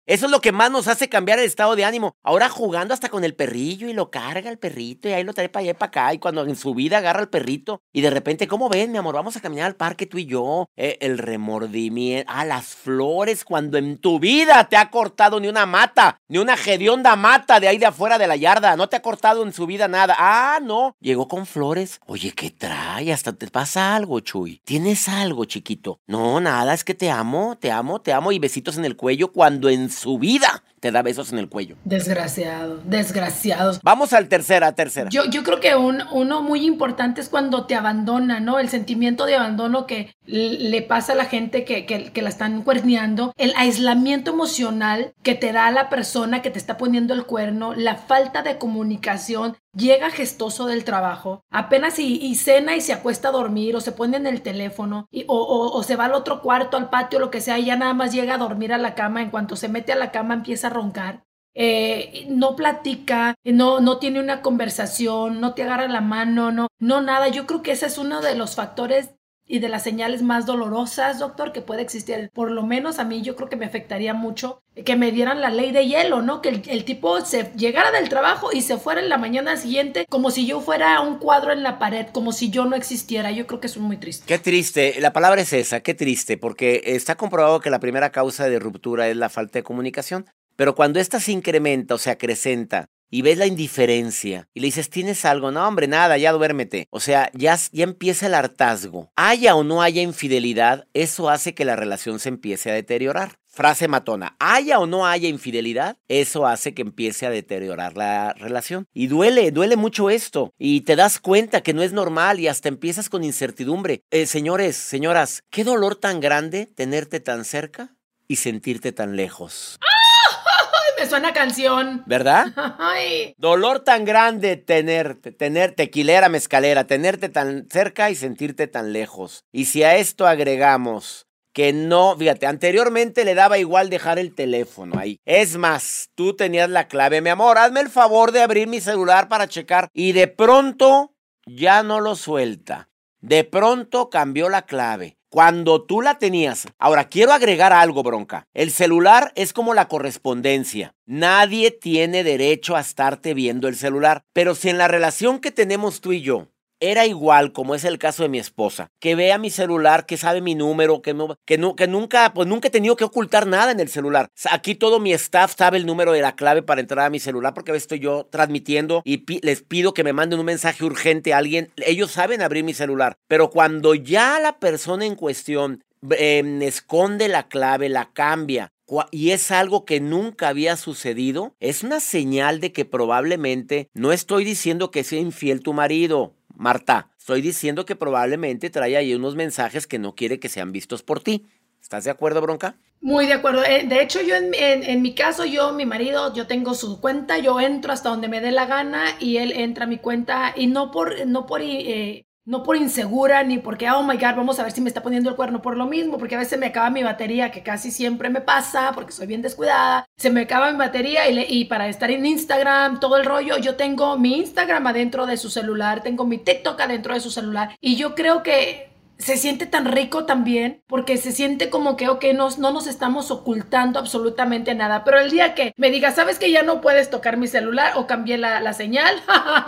C: Eso es lo que más nos hace cambiar el estado de ánimo. Ahora jugando hasta con el perrillo y lo carga el perrito y ahí lo trae para allá y para acá. Y cuando en su vida agarra al perrito y de repente, ¿cómo ven, mi amor? Vamos a caminar al parque tú y yo. Eh, el remordimiento. Ah, las flores cuando en tu vida te ha cortado ni una mata, ni una hedionda mata de ahí de afuera de la yarda. No te ha cortado en su vida nada. Ah, no. Llegó con flores. Oye, ¿qué trae? Hasta te pasa algo, Chuy. ¿Tienes algo, chiquito? No, nada, es que te amo, te amo, te amo y besitos en el cuello cuando en su vida te da besos en el cuello.
B: Desgraciado, desgraciados.
C: Vamos al tercera, tercera.
B: Yo, yo creo que un, uno muy importante es cuando te abandona, ¿no? El sentimiento de abandono que le pasa a la gente que, que, que la están cuerneando, el aislamiento emocional que te da a la persona que te está poniendo el cuerno, la falta de comunicación. Llega gestoso del trabajo, apenas y, y cena y se acuesta a dormir o se pone en el teléfono y, o, o, o se va al otro cuarto, al patio, lo que sea, y ya nada más llega a dormir a la cama. En cuanto se mete a la cama empieza a roncar. Eh, no platica, no, no tiene una conversación, no te agarra la mano, no, no nada. Yo creo que ese es uno de los factores y de las señales más dolorosas, doctor, que puede existir. Por lo menos a mí yo creo que me afectaría mucho que me dieran la ley de hielo, ¿no? Que el, el tipo se llegara del trabajo y se fuera en la mañana siguiente como si yo fuera un cuadro en la pared, como si yo no existiera. Yo creo que eso es muy triste.
C: Qué triste, la palabra es esa, qué triste, porque está comprobado que la primera causa de ruptura es la falta de comunicación, pero cuando esta se incrementa o se acrecenta, y ves la indiferencia, y le dices, ¿tienes algo? No, hombre, nada, ya duérmete. O sea, ya, ya empieza el hartazgo. Haya o no haya infidelidad, eso hace que la relación se empiece a deteriorar. Frase matona, haya o no haya infidelidad, eso hace que empiece a deteriorar la relación. Y duele, duele mucho esto. Y te das cuenta que no es normal y hasta empiezas con incertidumbre. Eh, señores, señoras, ¿qué dolor tan grande tenerte tan cerca y sentirte tan lejos?
B: Me suena canción.
C: ¿Verdad?
B: Ay.
C: Dolor tan grande tenerte, tener tequilera, mezcalera, tenerte tan cerca y sentirte tan lejos. Y si a esto agregamos que no, fíjate, anteriormente le daba igual dejar el teléfono ahí. Es más, tú tenías la clave, mi amor, hazme el favor de abrir mi celular para checar. Y de pronto ya no lo suelta. De pronto cambió la clave. Cuando tú la tenías. Ahora, quiero agregar algo, Bronca. El celular es como la correspondencia. Nadie tiene derecho a estarte viendo el celular. Pero si en la relación que tenemos tú y yo era igual, como es el caso de mi esposa, que vea mi celular, que sabe mi número, que, no, que, no, que nunca, pues nunca he tenido que ocultar nada en el celular. Aquí todo mi staff sabe el número de la clave para entrar a mi celular, porque a veces estoy yo transmitiendo y pi- les pido que me manden un mensaje urgente a alguien. Ellos saben abrir mi celular. Pero cuando ya la persona en cuestión eh, esconde la clave, la cambia, y es algo que nunca había sucedido, es una señal de que probablemente, no estoy diciendo que sea infiel tu marido, Marta, estoy diciendo que probablemente trae ahí unos mensajes que no quiere que sean vistos por ti. ¿Estás de acuerdo, Bronca?
B: Muy de acuerdo. De hecho, yo en, en, en mi caso, yo, mi marido, yo tengo su cuenta, yo entro hasta donde me dé la gana y él entra a mi cuenta y no por, no por, eh, no por insegura ni porque, oh my God, vamos a ver si me está poniendo el cuerno por lo mismo, porque a veces me acaba mi batería, que casi siempre me pasa porque soy bien descuidada. Se me acaba mi batería y, le, y para estar en Instagram, todo el rollo, yo tengo mi Instagram adentro de su celular, tengo mi TikTok adentro de su celular y yo creo que se siente tan rico también, porque se siente como que, ok, nos, no nos estamos ocultando absolutamente nada, pero el día que me diga, ¿sabes que ya no puedes tocar mi celular o cambié la, la señal?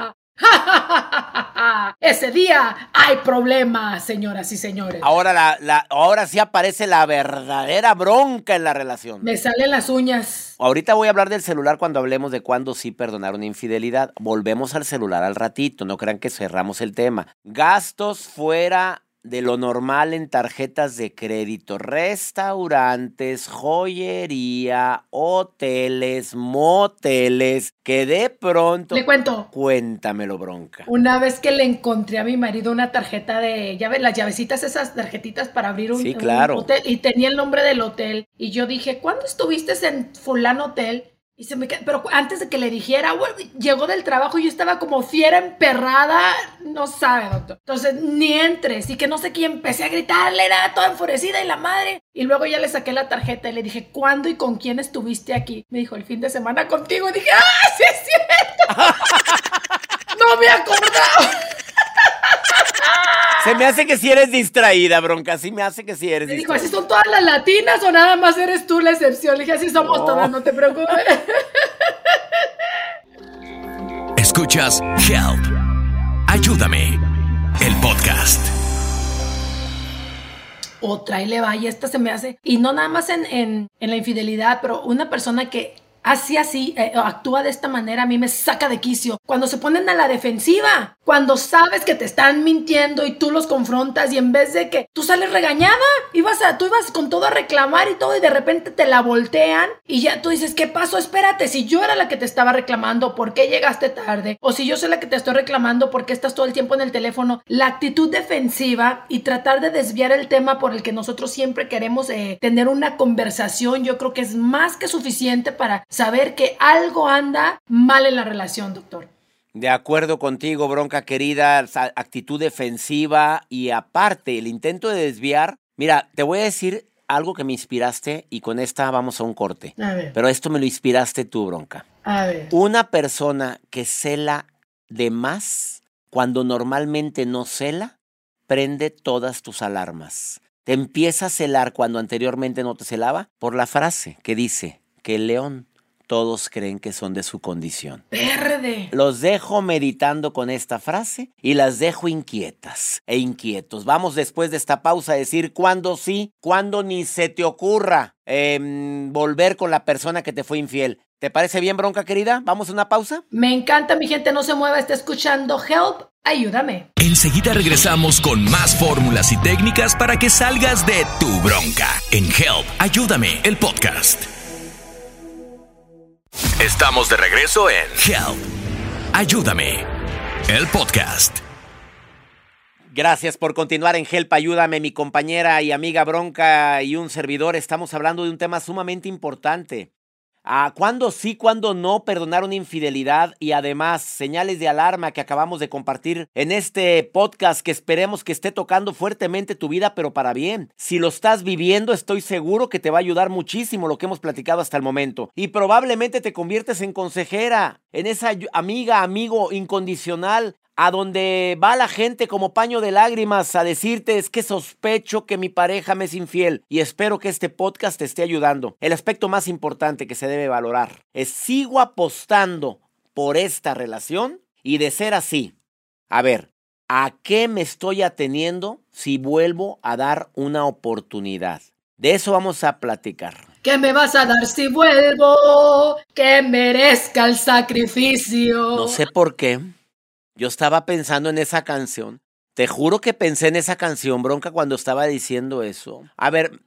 B: Ese día hay problemas, señoras y señores.
C: Ahora, la, la, ahora sí aparece la verdadera bronca en la relación.
B: Me salen las uñas.
C: Ahorita voy a hablar del celular cuando hablemos de cuándo sí perdonar una infidelidad. Volvemos al celular al ratito, no crean que cerramos el tema. Gastos fuera de lo normal en tarjetas de crédito, restaurantes, joyería, hoteles, moteles, que de pronto...
B: Le cuento.
C: Cuéntamelo, Bronca.
B: Una vez que le encontré a mi marido una tarjeta de llave, las llavecitas, esas tarjetitas para abrir un,
C: sí, claro.
B: un hotel, y tenía el nombre del hotel, y yo dije, ¿cuándo estuviste en fulano hotel? Y se me quedó, pero antes de que le dijera, bueno, llegó del trabajo y yo estaba como fiera emperrada, no sabe, doctor. Entonces, ni entres, y que no sé quién, empecé a gritarle, era toda enfurecida y la madre. Y luego ya le saqué la tarjeta y le dije, ¿cuándo y con quién estuviste aquí? Me dijo, el fin de semana contigo. Y dije, ¡ah, sí es cierto! No me acordaba.
C: Se me hace que si eres distraída, Bronca. Sí me hace que si eres
B: Me dijo,
C: distraída.
B: ¿así son todas las latinas o nada más eres tú la excepción? Le dije, así somos
C: No.
B: todas, no te preocupes.
A: Escuchas Help. Ayúdame. El podcast.
B: Otra, y le va, y esta se me hace, y no nada más en, en, en la infidelidad, pero una persona que así, así, eh, actúa de esta manera, a mí me saca de quicio. Cuando se ponen a la defensiva, cuando sabes que te están mintiendo y tú los confrontas y en vez de que tú sales regañada, ibas a, tú ibas con todo a reclamar y todo y de repente te la voltean y ya tú dices, ¿qué pasó? Espérate, si yo era la que te estaba reclamando, ¿por qué llegaste tarde? O si yo soy la que te estoy reclamando, ¿por qué estás todo el tiempo en el teléfono? La actitud defensiva y tratar de desviar el tema por el que nosotros siempre queremos eh, tener una conversación, yo creo que es más que suficiente para saber que algo anda mal en la relación, doctor.
C: De acuerdo contigo, Bronca querida, actitud defensiva y aparte el intento de desviar. Mira, te voy a decir algo que me inspiraste y con esta vamos a un corte.
B: A ver.
C: Pero esto me lo inspiraste tú, Bronca.
B: A ver.
C: Una persona que cela de más cuando normalmente no cela, prende todas tus alarmas. Te empieza a celar cuando anteriormente no te celaba por la frase que dice que el león todos creen que son de su condición.
B: Verde.
C: Los dejo meditando con esta frase y las dejo inquietas e inquietos. Vamos después de esta pausa a decir cuándo sí, cuándo ni se te ocurra eh, volver con la persona que te fue infiel. ¿Te parece bien, Bronca querida? ¿Vamos a una pausa?
B: Me encanta, mi gente, no se mueva, está escuchando Help, ayúdame.
A: Enseguida regresamos con más fórmulas y técnicas para que salgas de tu bronca en Help, Ayúdame, el podcast. Estamos de regreso en Help, Ayúdame, el podcast.
C: Gracias por continuar en Help, Ayúdame, mi compañera y amiga Bronca y un servidor. Estamos hablando de un tema sumamente importante. Ah, ¿cuándo sí, cuándo no perdonar una infidelidad? Y además, señales de alarma que acabamos de compartir en este podcast que esperemos que esté tocando fuertemente tu vida, pero para bien. Si lo estás viviendo, estoy seguro que te va a ayudar muchísimo lo que hemos platicado hasta el momento. Y probablemente te conviertes en consejera, en esa amiga, amigo incondicional, a donde va la gente como paño de lágrimas a decirte es que sospecho que mi pareja me es infiel y espero que este podcast te esté ayudando. El aspecto más importante que se debe valorar es ¿sigo apostando por esta relación? Y de ser así, a ver, ¿a qué me estoy ateniendo si vuelvo a dar una oportunidad? De eso vamos a platicar.
B: ¿Qué me vas a dar si vuelvo? Que merezca el sacrificio.
C: No sé por qué. Yo estaba pensando en esa canción. Te juro que pensé en esa canción, Bronca, cuando estaba diciendo eso. A ver,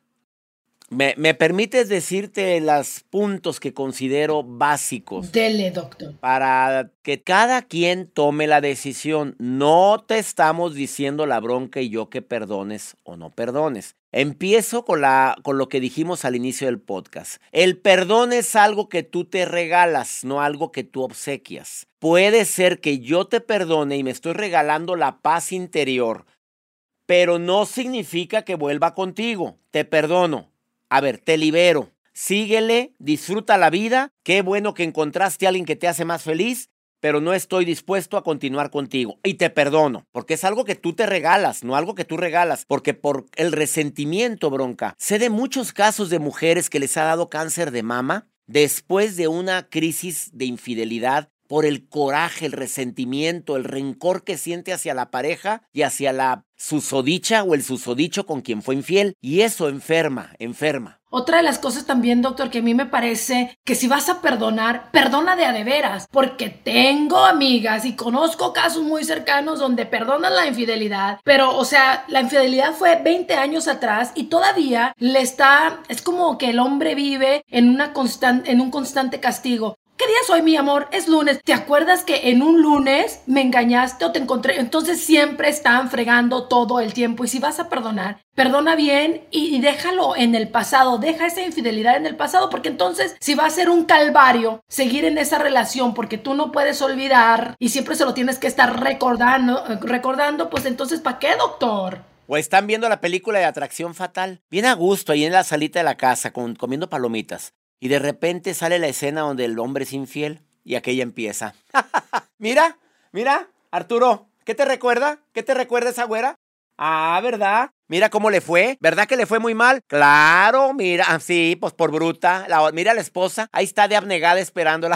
C: ¿me, me permites decirte los puntos que considero básicos?
B: Dele, doctor.
C: Para que cada quien tome la decisión. No te estamos diciendo la Bronca y yo que perdones o no perdones. Empiezo con, la, con lo que dijimos al inicio del podcast. El perdón es algo que tú te regalas, no algo que tú obsequias. Puede ser que yo te perdone y me estoy regalando la paz interior, pero no significa que vuelva contigo. Te perdono. A ver, te libero. Síguele, disfruta la vida. Qué bueno que encontraste a alguien que te hace más feliz, pero no estoy dispuesto a continuar contigo. Y te perdono, porque es algo que tú te regalas, no algo que tú regalas. Porque por el resentimiento, Bronca, sé de muchos casos de mujeres que les ha dado cáncer de mama después de una crisis de infidelidad por el coraje, el resentimiento, el rencor que siente hacia la pareja y hacia la susodicha o el susodicho con quien fue infiel. Y eso enferma, enferma.
B: Otra de las cosas también, doctor, que a mí me parece que si vas a perdonar, perdona de a de veras, porque tengo amigas y conozco casos muy cercanos donde perdonan la infidelidad, pero, o sea, la infidelidad fue veinte años atrás y todavía le está, es como que el hombre vive en, una constan, en un constante castigo. ¿Qué día es hoy, mi amor? Es lunes. ¿Te acuerdas que en un lunes me engañaste o te encontré? Entonces siempre están fregando todo el tiempo. Y si vas a perdonar, perdona bien y, y déjalo en el pasado. Deja esa infidelidad en el pasado, porque entonces si va a ser un calvario seguir en esa relación porque tú no puedes olvidar y siempre se lo tienes que estar recordando, recordando, pues entonces ¿para qué, doctor?
C: O están viendo la película de Atracción Fatal, bien a gusto ahí en la salita de la casa con, comiendo palomitas. Y de repente sale la escena donde el hombre es infiel y aquella empieza. Mira, mira, Arturo, ¿qué te recuerda? ¿Qué te recuerda esa güera? Ah, ¿verdad? Mira cómo le fue. ¿Verdad que le fue muy mal? Claro, mira. Ah, sí, pues por bruta. La, mira a la esposa. Ahí está de abnegada esperándola.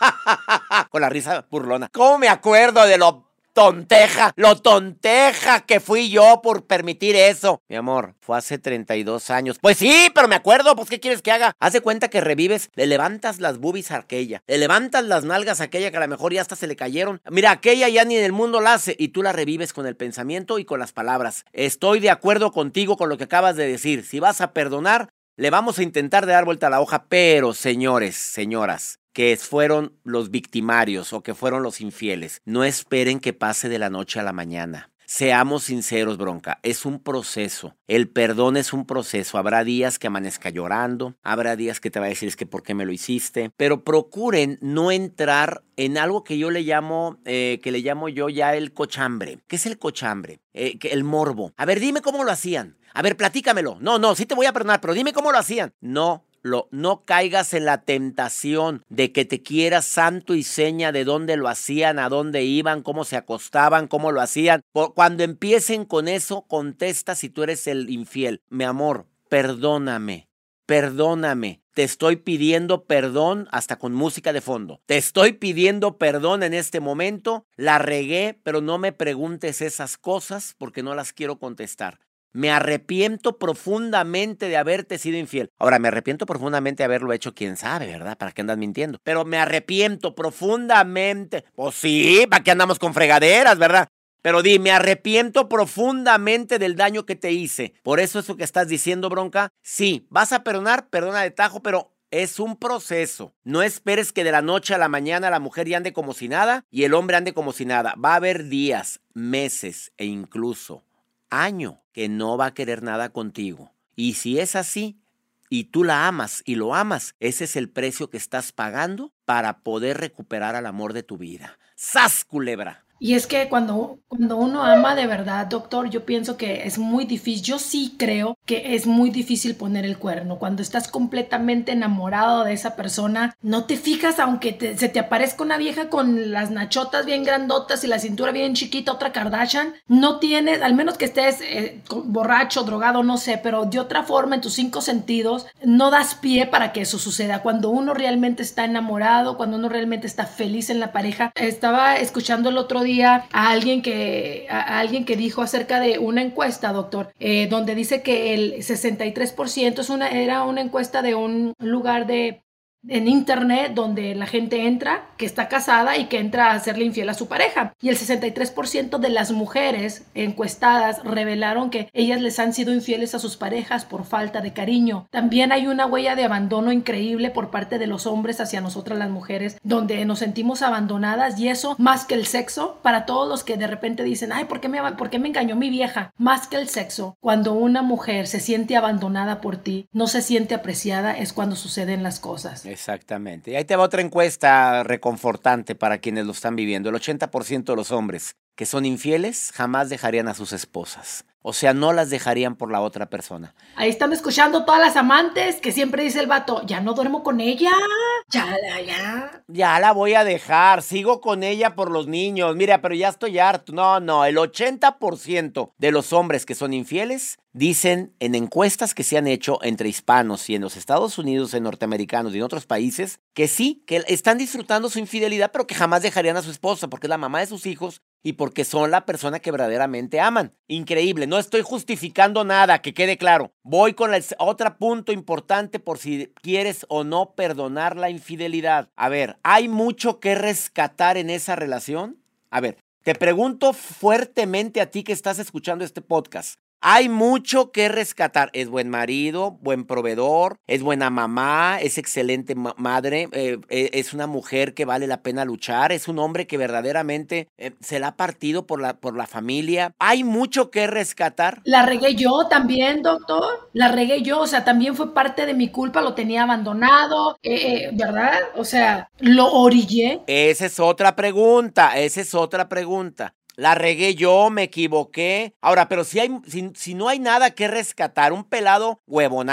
C: Con la risa burlona. ¿Cómo me acuerdo de lo tonteja, lo tonteja que fui yo por permitir eso? Mi amor, fue hace treinta y dos años. Pues sí, pero me acuerdo, pues ¿qué quieres que haga? Haz de cuenta que revives, le levantas las boobies a aquella, le levantas las nalgas a aquella que a lo mejor ya hasta se le cayeron. Mira, aquella ya ni en el mundo la hace y tú la revives con el pensamiento y con las palabras. Estoy de acuerdo contigo con lo que acabas de decir. Si vas a perdonar, le vamos a intentar de dar vuelta a la hoja, pero señores, señoras, que fueron los victimarios o que fueron los infieles, no esperen que pase de la noche a la mañana. Seamos sinceros, bronca, es un proceso. El perdón es un proceso. Habrá días que amanezca llorando, habrá días que te va a decir es que ¿por qué me lo hiciste? Pero procuren no entrar en algo que yo le llamo, eh, que le llamo yo ya el cochambre. ¿Qué es el cochambre? Eh, el morbo. A ver, dime cómo lo hacían. A ver, platícamelo. No, no, sí te voy a perdonar, pero dime cómo lo hacían. No. Lo, no caigas en la tentación de que te quieras santo y seña de dónde lo hacían, a dónde iban, cómo se acostaban, cómo lo hacían. Cuando empiecen con eso, contesta si tú eres el infiel. Mi amor, perdóname, perdóname. Te estoy pidiendo perdón hasta con música de fondo. Te estoy pidiendo perdón en este momento. La regué, pero no me preguntes esas cosas porque no las quiero contestar. Me arrepiento profundamente de haberte sido infiel. Ahora, me arrepiento profundamente de haberlo hecho, quién sabe, ¿verdad? ¿Para qué andas mintiendo? Pero me arrepiento profundamente. Pues sí, ¿para qué andamos con fregaderas, verdad? Pero di, me arrepiento profundamente del daño que te hice. Por eso eso que estás diciendo, bronca. Sí, vas a perdonar, perdona de tajo, pero es un proceso. No esperes que de la noche a la mañana la mujer ya ande como si nada y el hombre ande como si nada. Va a haber días, meses e incluso año que no va a querer nada contigo. Y si es así y tú la amas y lo amas, ese es el precio que estás pagando para poder recuperar al amor de tu vida. ¡Sas, culebra!
B: Y es que cuando, cuando uno ama de verdad, doctor, yo pienso que es muy difícil, yo sí creo que es muy difícil poner el cuerno. Cuando estás completamente enamorado de esa persona, no te fijas, aunque te, se te aparezca una vieja con las nachotas bien grandotas y la cintura bien chiquita, otra Kardashian, no tienes, al menos que estés eh, borracho, drogado, no sé, pero de otra forma en tus cinco sentidos, no das pie para que eso suceda. Cuando uno realmente está enamorado, cuando uno realmente está feliz en la pareja. Estaba escuchando el otro día a alguien que, a alguien que dijo acerca de una encuesta, doctor, eh, donde dice que el sesenta y tres por ciento es una, era una encuesta de un lugar de en internet donde la gente entra, que está casada y que entra a hacerle infiel a su pareja. Y el sesenta y tres por ciento de las mujeres encuestadas revelaron que ellas les han sido infieles a sus parejas por falta de cariño. También hay una huella de abandono increíble por parte de los hombres hacia nosotras las mujeres, donde nos sentimos abandonadas, y eso más que el sexo, para todos los que de repente dicen, ay, ¿por qué me, por qué me engañó mi vieja? Más que el sexo, cuando una mujer se siente abandonada por ti, no se siente apreciada, es cuando suceden las cosas.
C: Exactamente. Y ahí te va otra encuesta reconfortante para quienes lo están viviendo. El ochenta por ciento de los hombres que son infieles jamás dejarían a sus esposas. O sea, no las dejarían por la otra persona.
B: Ahí están escuchando todas las amantes que siempre dice el vato, ya no duermo con ella, ya, ya, ya.
C: Ya la voy a dejar, sigo con ella por los niños. Mira, pero ya estoy harto. No, no, el ochenta por ciento de los hombres que son infieles dicen en encuestas que se han hecho entre hispanos y en los Estados Unidos, en norteamericanos y en otros países, que sí, que están disfrutando su infidelidad, pero que jamás dejarían a su esposa porque es la mamá de sus hijos y porque son la persona que verdaderamente aman. Increíble, no estoy justificando nada, que quede claro. Voy con el otro punto importante por si quieres o no perdonar la infidelidad. A ver, ¿hay mucho que rescatar en esa relación? A ver, te pregunto fuertemente a ti que estás escuchando este podcast. Hay mucho que rescatar. Es buen marido, buen proveedor, es buena mamá, es excelente ma- madre, eh, eh, es una mujer que vale la pena luchar, es un hombre que verdaderamente eh, se la ha partido por la, por la familia. Hay mucho que rescatar.
B: La regué yo también, doctor. La regué yo, o sea, también fue parte de mi culpa, lo tenía abandonado, eh, eh, ¿verdad? O sea, lo orillé.
C: Esa es otra pregunta, esa es otra pregunta. La regué yo, me equivoqué. Ahora, pero si, hay, si, si no hay nada que rescatar, un pelado huevonazo.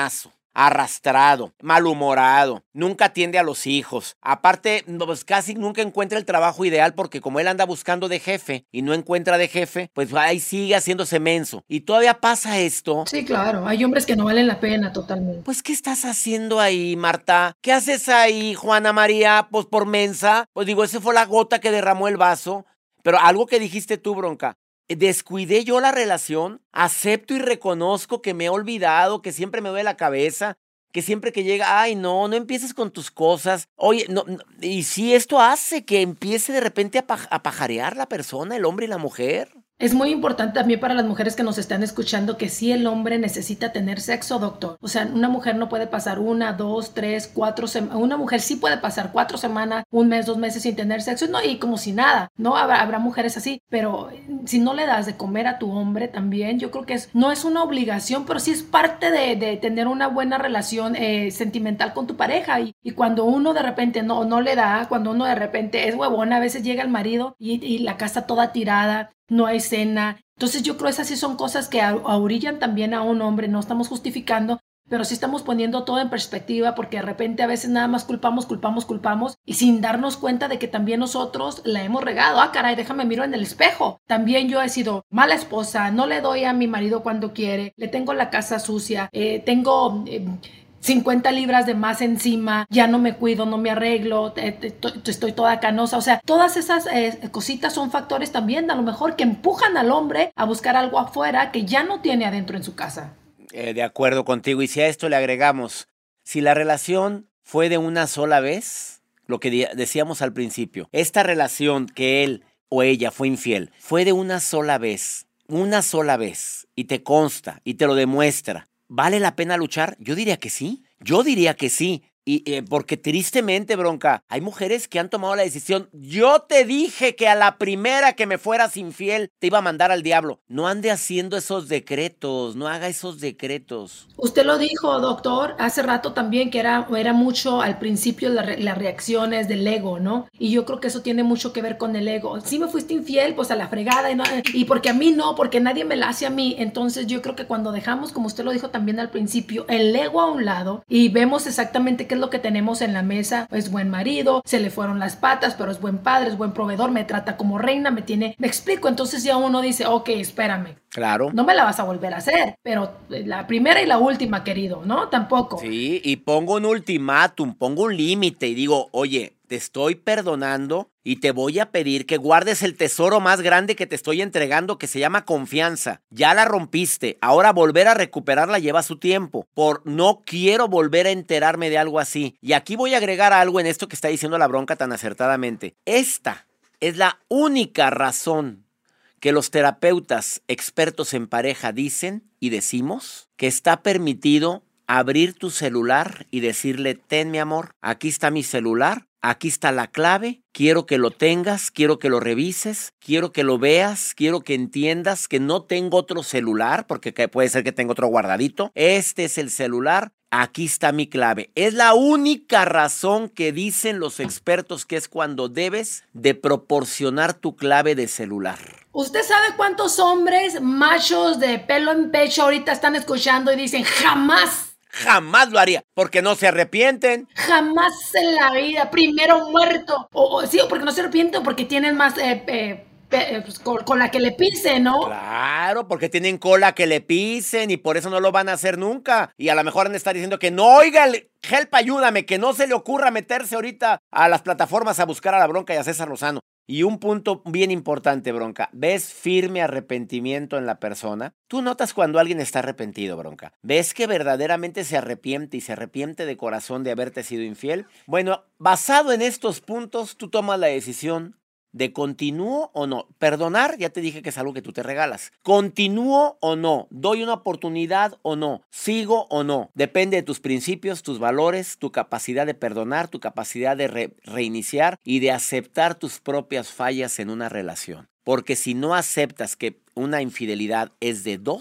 C: arrastrado, malhumorado, nunca atiende a los hijos. Aparte, pues casi nunca encuentra el trabajo ideal porque como él anda buscando de jefe y no encuentra de jefe, pues ahí sigue haciéndose menso. Y todavía pasa esto.
B: Sí, claro, hay hombres que no valen la pena totalmente.
C: Pues, ¿qué estás haciendo ahí, Marta? ¿Qué haces ahí, Juana María? Pues por mensa. Pues digo, esa fue la gota que derramó el vaso. Pero algo que dijiste tú, Bronca. Descuidé yo la relación, acepto y reconozco que me he olvidado, que siempre me duele la cabeza, que siempre que llega, ay, no, no empieces con tus cosas. Oye, no, no, y si esto hace que empiece de repente a, paj- a pajarear la persona, el hombre y la mujer.
B: Es muy importante también para las mujeres que nos están escuchando que sí el hombre necesita tener sexo, doctor. O sea, una mujer no puede pasar una, dos, tres, cuatro semanas. Una mujer sí puede pasar cuatro semanas, un mes, dos meses sin tener sexo, no, y como si nada, ¿no? Habrá, habrá mujeres así, pero si no le das de comer a tu hombre también, yo creo que es, no es una obligación, pero sí es parte de, de tener una buena relación eh, sentimental con tu pareja. Y, y cuando uno de repente no, no le da, cuando uno de repente es huevón, a veces llega el marido y, y la casa toda tirada, no hay cena. Entonces yo creo que esas sí son cosas que ahorillan también a un hombre, no estamos justificando, pero sí estamos poniendo todo en perspectiva porque de repente a veces nada más culpamos, culpamos, culpamos y sin darnos cuenta de que también nosotros la hemos regado. Ah, caray, déjame miro en el espejo. También yo he sido mala esposa, no le doy a mi marido cuando quiere, le tengo la casa sucia, eh, tengo... Eh, cincuenta libras de más encima, ya no me cuido, no me arreglo, te, te, te, estoy toda canosa. O sea, todas esas eh, cositas son factores también a lo mejor que empujan al hombre a buscar algo afuera que ya no tiene adentro en su casa.
C: Eh, de acuerdo contigo. Y si a esto le agregamos, si la relación fue de una sola vez, lo que de- decíamos al principio, esta relación que él o ella fue infiel, fue de una sola vez, una sola vez, y te consta y te lo demuestra, ¿vale la pena luchar? Yo diría que sí. Yo diría que sí. Y eh, porque tristemente, Bronca, hay mujeres que han tomado la decisión. Yo te dije que a la primera que me fueras infiel te iba a mandar al diablo. No ande haciendo esos decretos, no haga esos decretos.
B: Usted lo dijo, doctor, hace rato también que era, era mucho al principio la re- las reacciones del ego, ¿no? Y yo creo que eso tiene mucho que ver con el ego. Si me fuiste infiel, pues a la fregada, y, no- y porque a mí no, porque nadie me la hace a mí. Entonces yo creo que cuando dejamos, como usted lo dijo también al principio, el ego a un lado y vemos exactamente qué es lo que tenemos en la mesa, es buen marido, se le fueron las patas, pero es buen padre, es buen proveedor, me trata como reina, me tiene, me explico. Entonces ya uno dice, ok, espérame.
C: Claro.
B: No me la vas a volver a hacer, pero la primera y la última, querido, ¿no? Tampoco.
C: Sí, y pongo un ultimátum, pongo un límite y digo, oye, te estoy perdonando y te voy a pedir que guardes el tesoro más grande que te estoy entregando, que se llama confianza. Ya la rompiste, ahora volver a recuperarla lleva su tiempo. Por no quiero volver a enterarme de algo así. Y aquí voy a agregar algo en esto que está diciendo la Bronca tan acertadamente. Esta es la única razón que los terapeutas expertos en pareja dicen y decimos que está permitido abrir tu celular y decirle, ten mi amor, aquí está mi celular, aquí está la clave, quiero que lo tengas, quiero que lo revises, quiero que lo veas, quiero que entiendas que no tengo otro celular, porque puede ser que tenga otro guardadito, este es el celular, aquí está mi clave. Es la única razón que dicen los expertos que es cuando debes de proporcionar tu clave de celular.
B: ¿Usted sabe cuántos hombres machos de pelo en pecho ahorita están escuchando y dicen jamás?
C: Jamás lo haría, porque no se arrepienten.
B: Jamás en la vida, primero muerto. O, o sí, o porque no se arrepienten, o porque tienen más eh, eh, pe- eh, pues, con, con la que le pise, ¿no?
C: Claro, porque tienen cola que le pisen y por eso no lo van a hacer nunca. Y a lo mejor han de estar diciendo que no, oiga, help, ayúdame, que no se le ocurra meterse ahorita a las plataformas a buscar a la Bronca y a César Lozano. Y un punto bien importante, Bronca, ¿ves firme arrepentimiento en la persona? Tú notas cuando alguien está arrepentido, Bronca. ¿Ves que verdaderamente se arrepiente y se arrepiente de corazón de haberte sido infiel? Bueno, basado en estos puntos, tú tomas la decisión de continúo o no. Perdonar, ya te dije que es algo que tú te regalas. Continúo o no. Doy una oportunidad o no. Sigo o no. Depende de tus principios, tus valores, tu capacidad de perdonar, tu capacidad de re- reiniciar y de aceptar tus propias fallas en una relación. Porque si no aceptas que una infidelidad es de dos,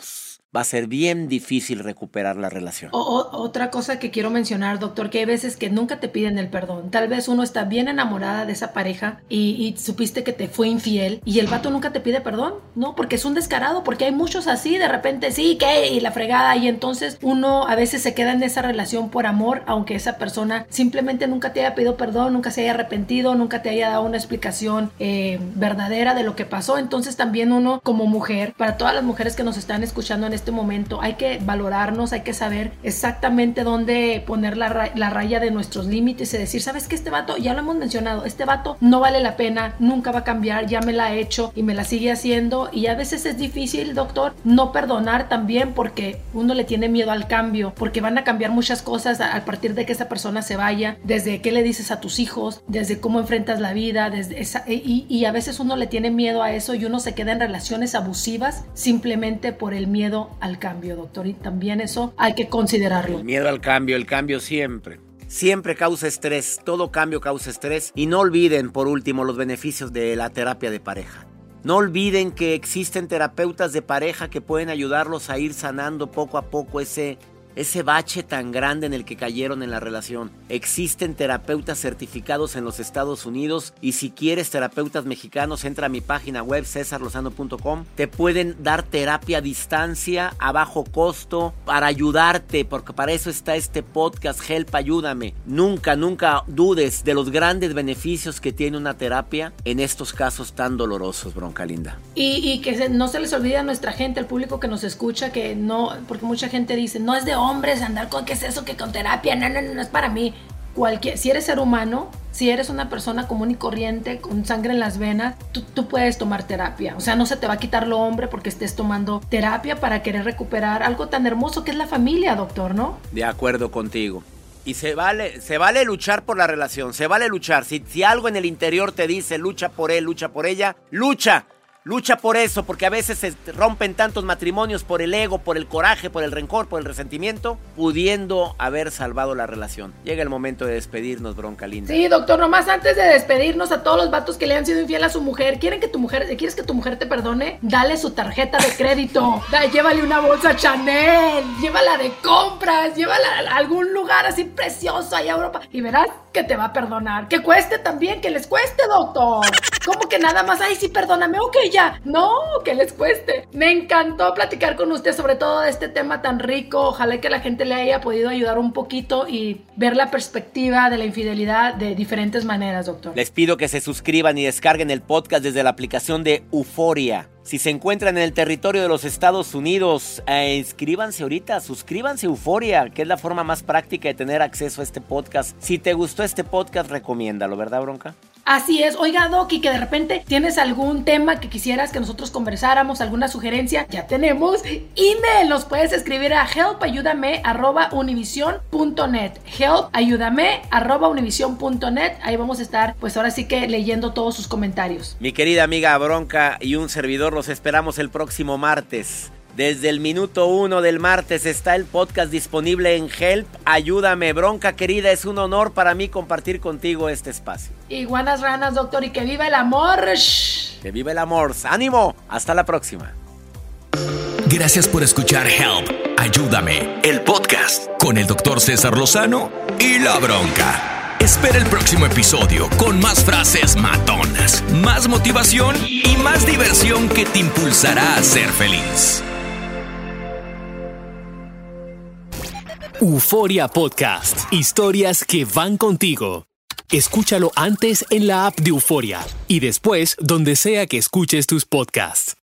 C: va a ser bien difícil recuperar la relación.
B: O, o, otra cosa que quiero mencionar, doctor, que hay veces que nunca te piden el perdón. Tal vez uno está bien enamorada de esa pareja y, y supiste que te fue infiel y el vato nunca te pide perdón, ¿no? Porque es un descarado, porque hay muchos así, de repente sí, ¿qué? Y la fregada, y entonces uno a veces se queda en esa relación por amor, aunque esa persona simplemente nunca te haya pedido perdón, nunca se haya arrepentido, nunca te haya dado una explicación eh, verdadera de lo que pasó. Entonces también uno como mujer, para todas las mujeres que nos están escuchando en este momento, hay que valorarnos, hay que saber exactamente dónde poner la, ra- la raya de nuestros límites y decir, ¿sabes qué? Este vato, ya lo hemos mencionado, este vato no vale la pena, nunca va a cambiar, ya me la ha hecho y me la sigue haciendo. Y a veces es difícil, doctor, no perdonar también porque uno le tiene miedo al cambio, porque van a cambiar muchas cosas a, a partir de que esa persona se vaya, desde qué le dices a tus hijos, desde cómo enfrentas la vida, desde esa, y, y a veces uno le tiene miedo a eso y uno se queda en relaciones abusivas simplemente por el miedo al cambio, doctor, y también eso hay que considerarlo.
C: El miedo al cambio, el cambio siempre. Siempre causa estrés, todo cambio causa estrés. Y no olviden, por último, los beneficios de la terapia de pareja. No olviden que existen terapeutas de pareja que pueden ayudarlos a ir sanando poco a poco ese, ese bache tan grande en el que cayeron en la relación. Existen terapeutas certificados en los Estados Unidos y si quieres terapeutas mexicanos, entra a mi página web cesar lozano punto com. Te pueden dar terapia a distancia a bajo costo para ayudarte, porque para eso está este podcast Help, ayúdame. Nunca, nunca dudes de los grandes beneficios que tiene una terapia en estos casos tan dolorosos, bronca linda.
B: Y, y que se, no se les olvide a nuestra gente, al público que nos escucha, que no, porque mucha gente dice, no es de hombres andar con, ¿qué es eso? Que con terapia, no, no, no, no es para mí. Cualquier, si eres ser humano, si eres una persona común y corriente con sangre en las venas, tú, tú puedes tomar terapia. O sea, no se te va a quitar lo hombre porque estés tomando terapia para querer recuperar algo tan hermoso que es la familia, doctor, ¿no?
C: De acuerdo contigo. Y se vale, se vale luchar por la relación, se vale luchar. Si, si algo en el interior te dice lucha por él, lucha por ella, lucha. Lucha por eso, porque a veces se rompen tantos matrimonios por el ego, por el coraje, por el rencor, por el resentimiento, pudiendo haber salvado la relación. Llega el momento de despedirnos, bronca linda.
B: Sí, doctor, nomás antes de despedirnos a todos los vatos que le han sido infiel a su mujer, ¿quieren que tu mujer, ¿quieres que tu mujer te perdone? Dale su tarjeta de crédito, da, llévale una bolsa Chanel, llévala de compras, llévala a algún lugar así precioso allá a Europa y verás que te va a perdonar. Que cueste también, que les cueste, doctor. ¿Cómo que nada más? Ay, sí, perdóname, ok, ya. No, que les cueste. Me encantó platicar con usted sobre todo de este tema tan rico. Ojalá que la gente le haya podido ayudar un poquito y ver la perspectiva de la infidelidad de diferentes maneras, doctor.
C: Les pido que se suscriban y descarguen el podcast desde la aplicación de Euforia. Si se encuentran en el territorio de los Estados Unidos, eh, inscríbanse ahorita, suscríbanse a Euforia, que es la forma más práctica de tener acceso a este podcast. Si te gustó este podcast, recomiéndalo, ¿verdad, bronca?
B: Así es. Oiga, Doc, y que de repente tienes algún tema que quisieras que nosotros conversáramos, alguna sugerencia, ya tenemos email. Nos puedes escribir a helpayúdame arroba univision punto net. helpayúdame arroba univision punto net. Ahí vamos a estar, pues ahora sí que leyendo todos sus comentarios.
C: Mi querida amiga Bronca y un servidor, los esperamos el próximo martes. Desde el minuto uno del martes está el podcast disponible en Help, ayúdame. Bronca querida, es un honor para mí compartir contigo este espacio.
B: Iguanas ranas, doctor, y que viva el amor.
C: Que viva el amor. ¡Ánimo! Hasta la próxima.
A: Gracias por escuchar Help, ayúdame, el podcast con el doctor César Lozano y La Bronca. Espera el próximo episodio con más frases matonas, más motivación y más diversión que te impulsará a ser feliz.
D: Euforia Podcast. Historias que van contigo. Escúchalo antes en la app de Euforia y después donde sea que escuches tus podcasts.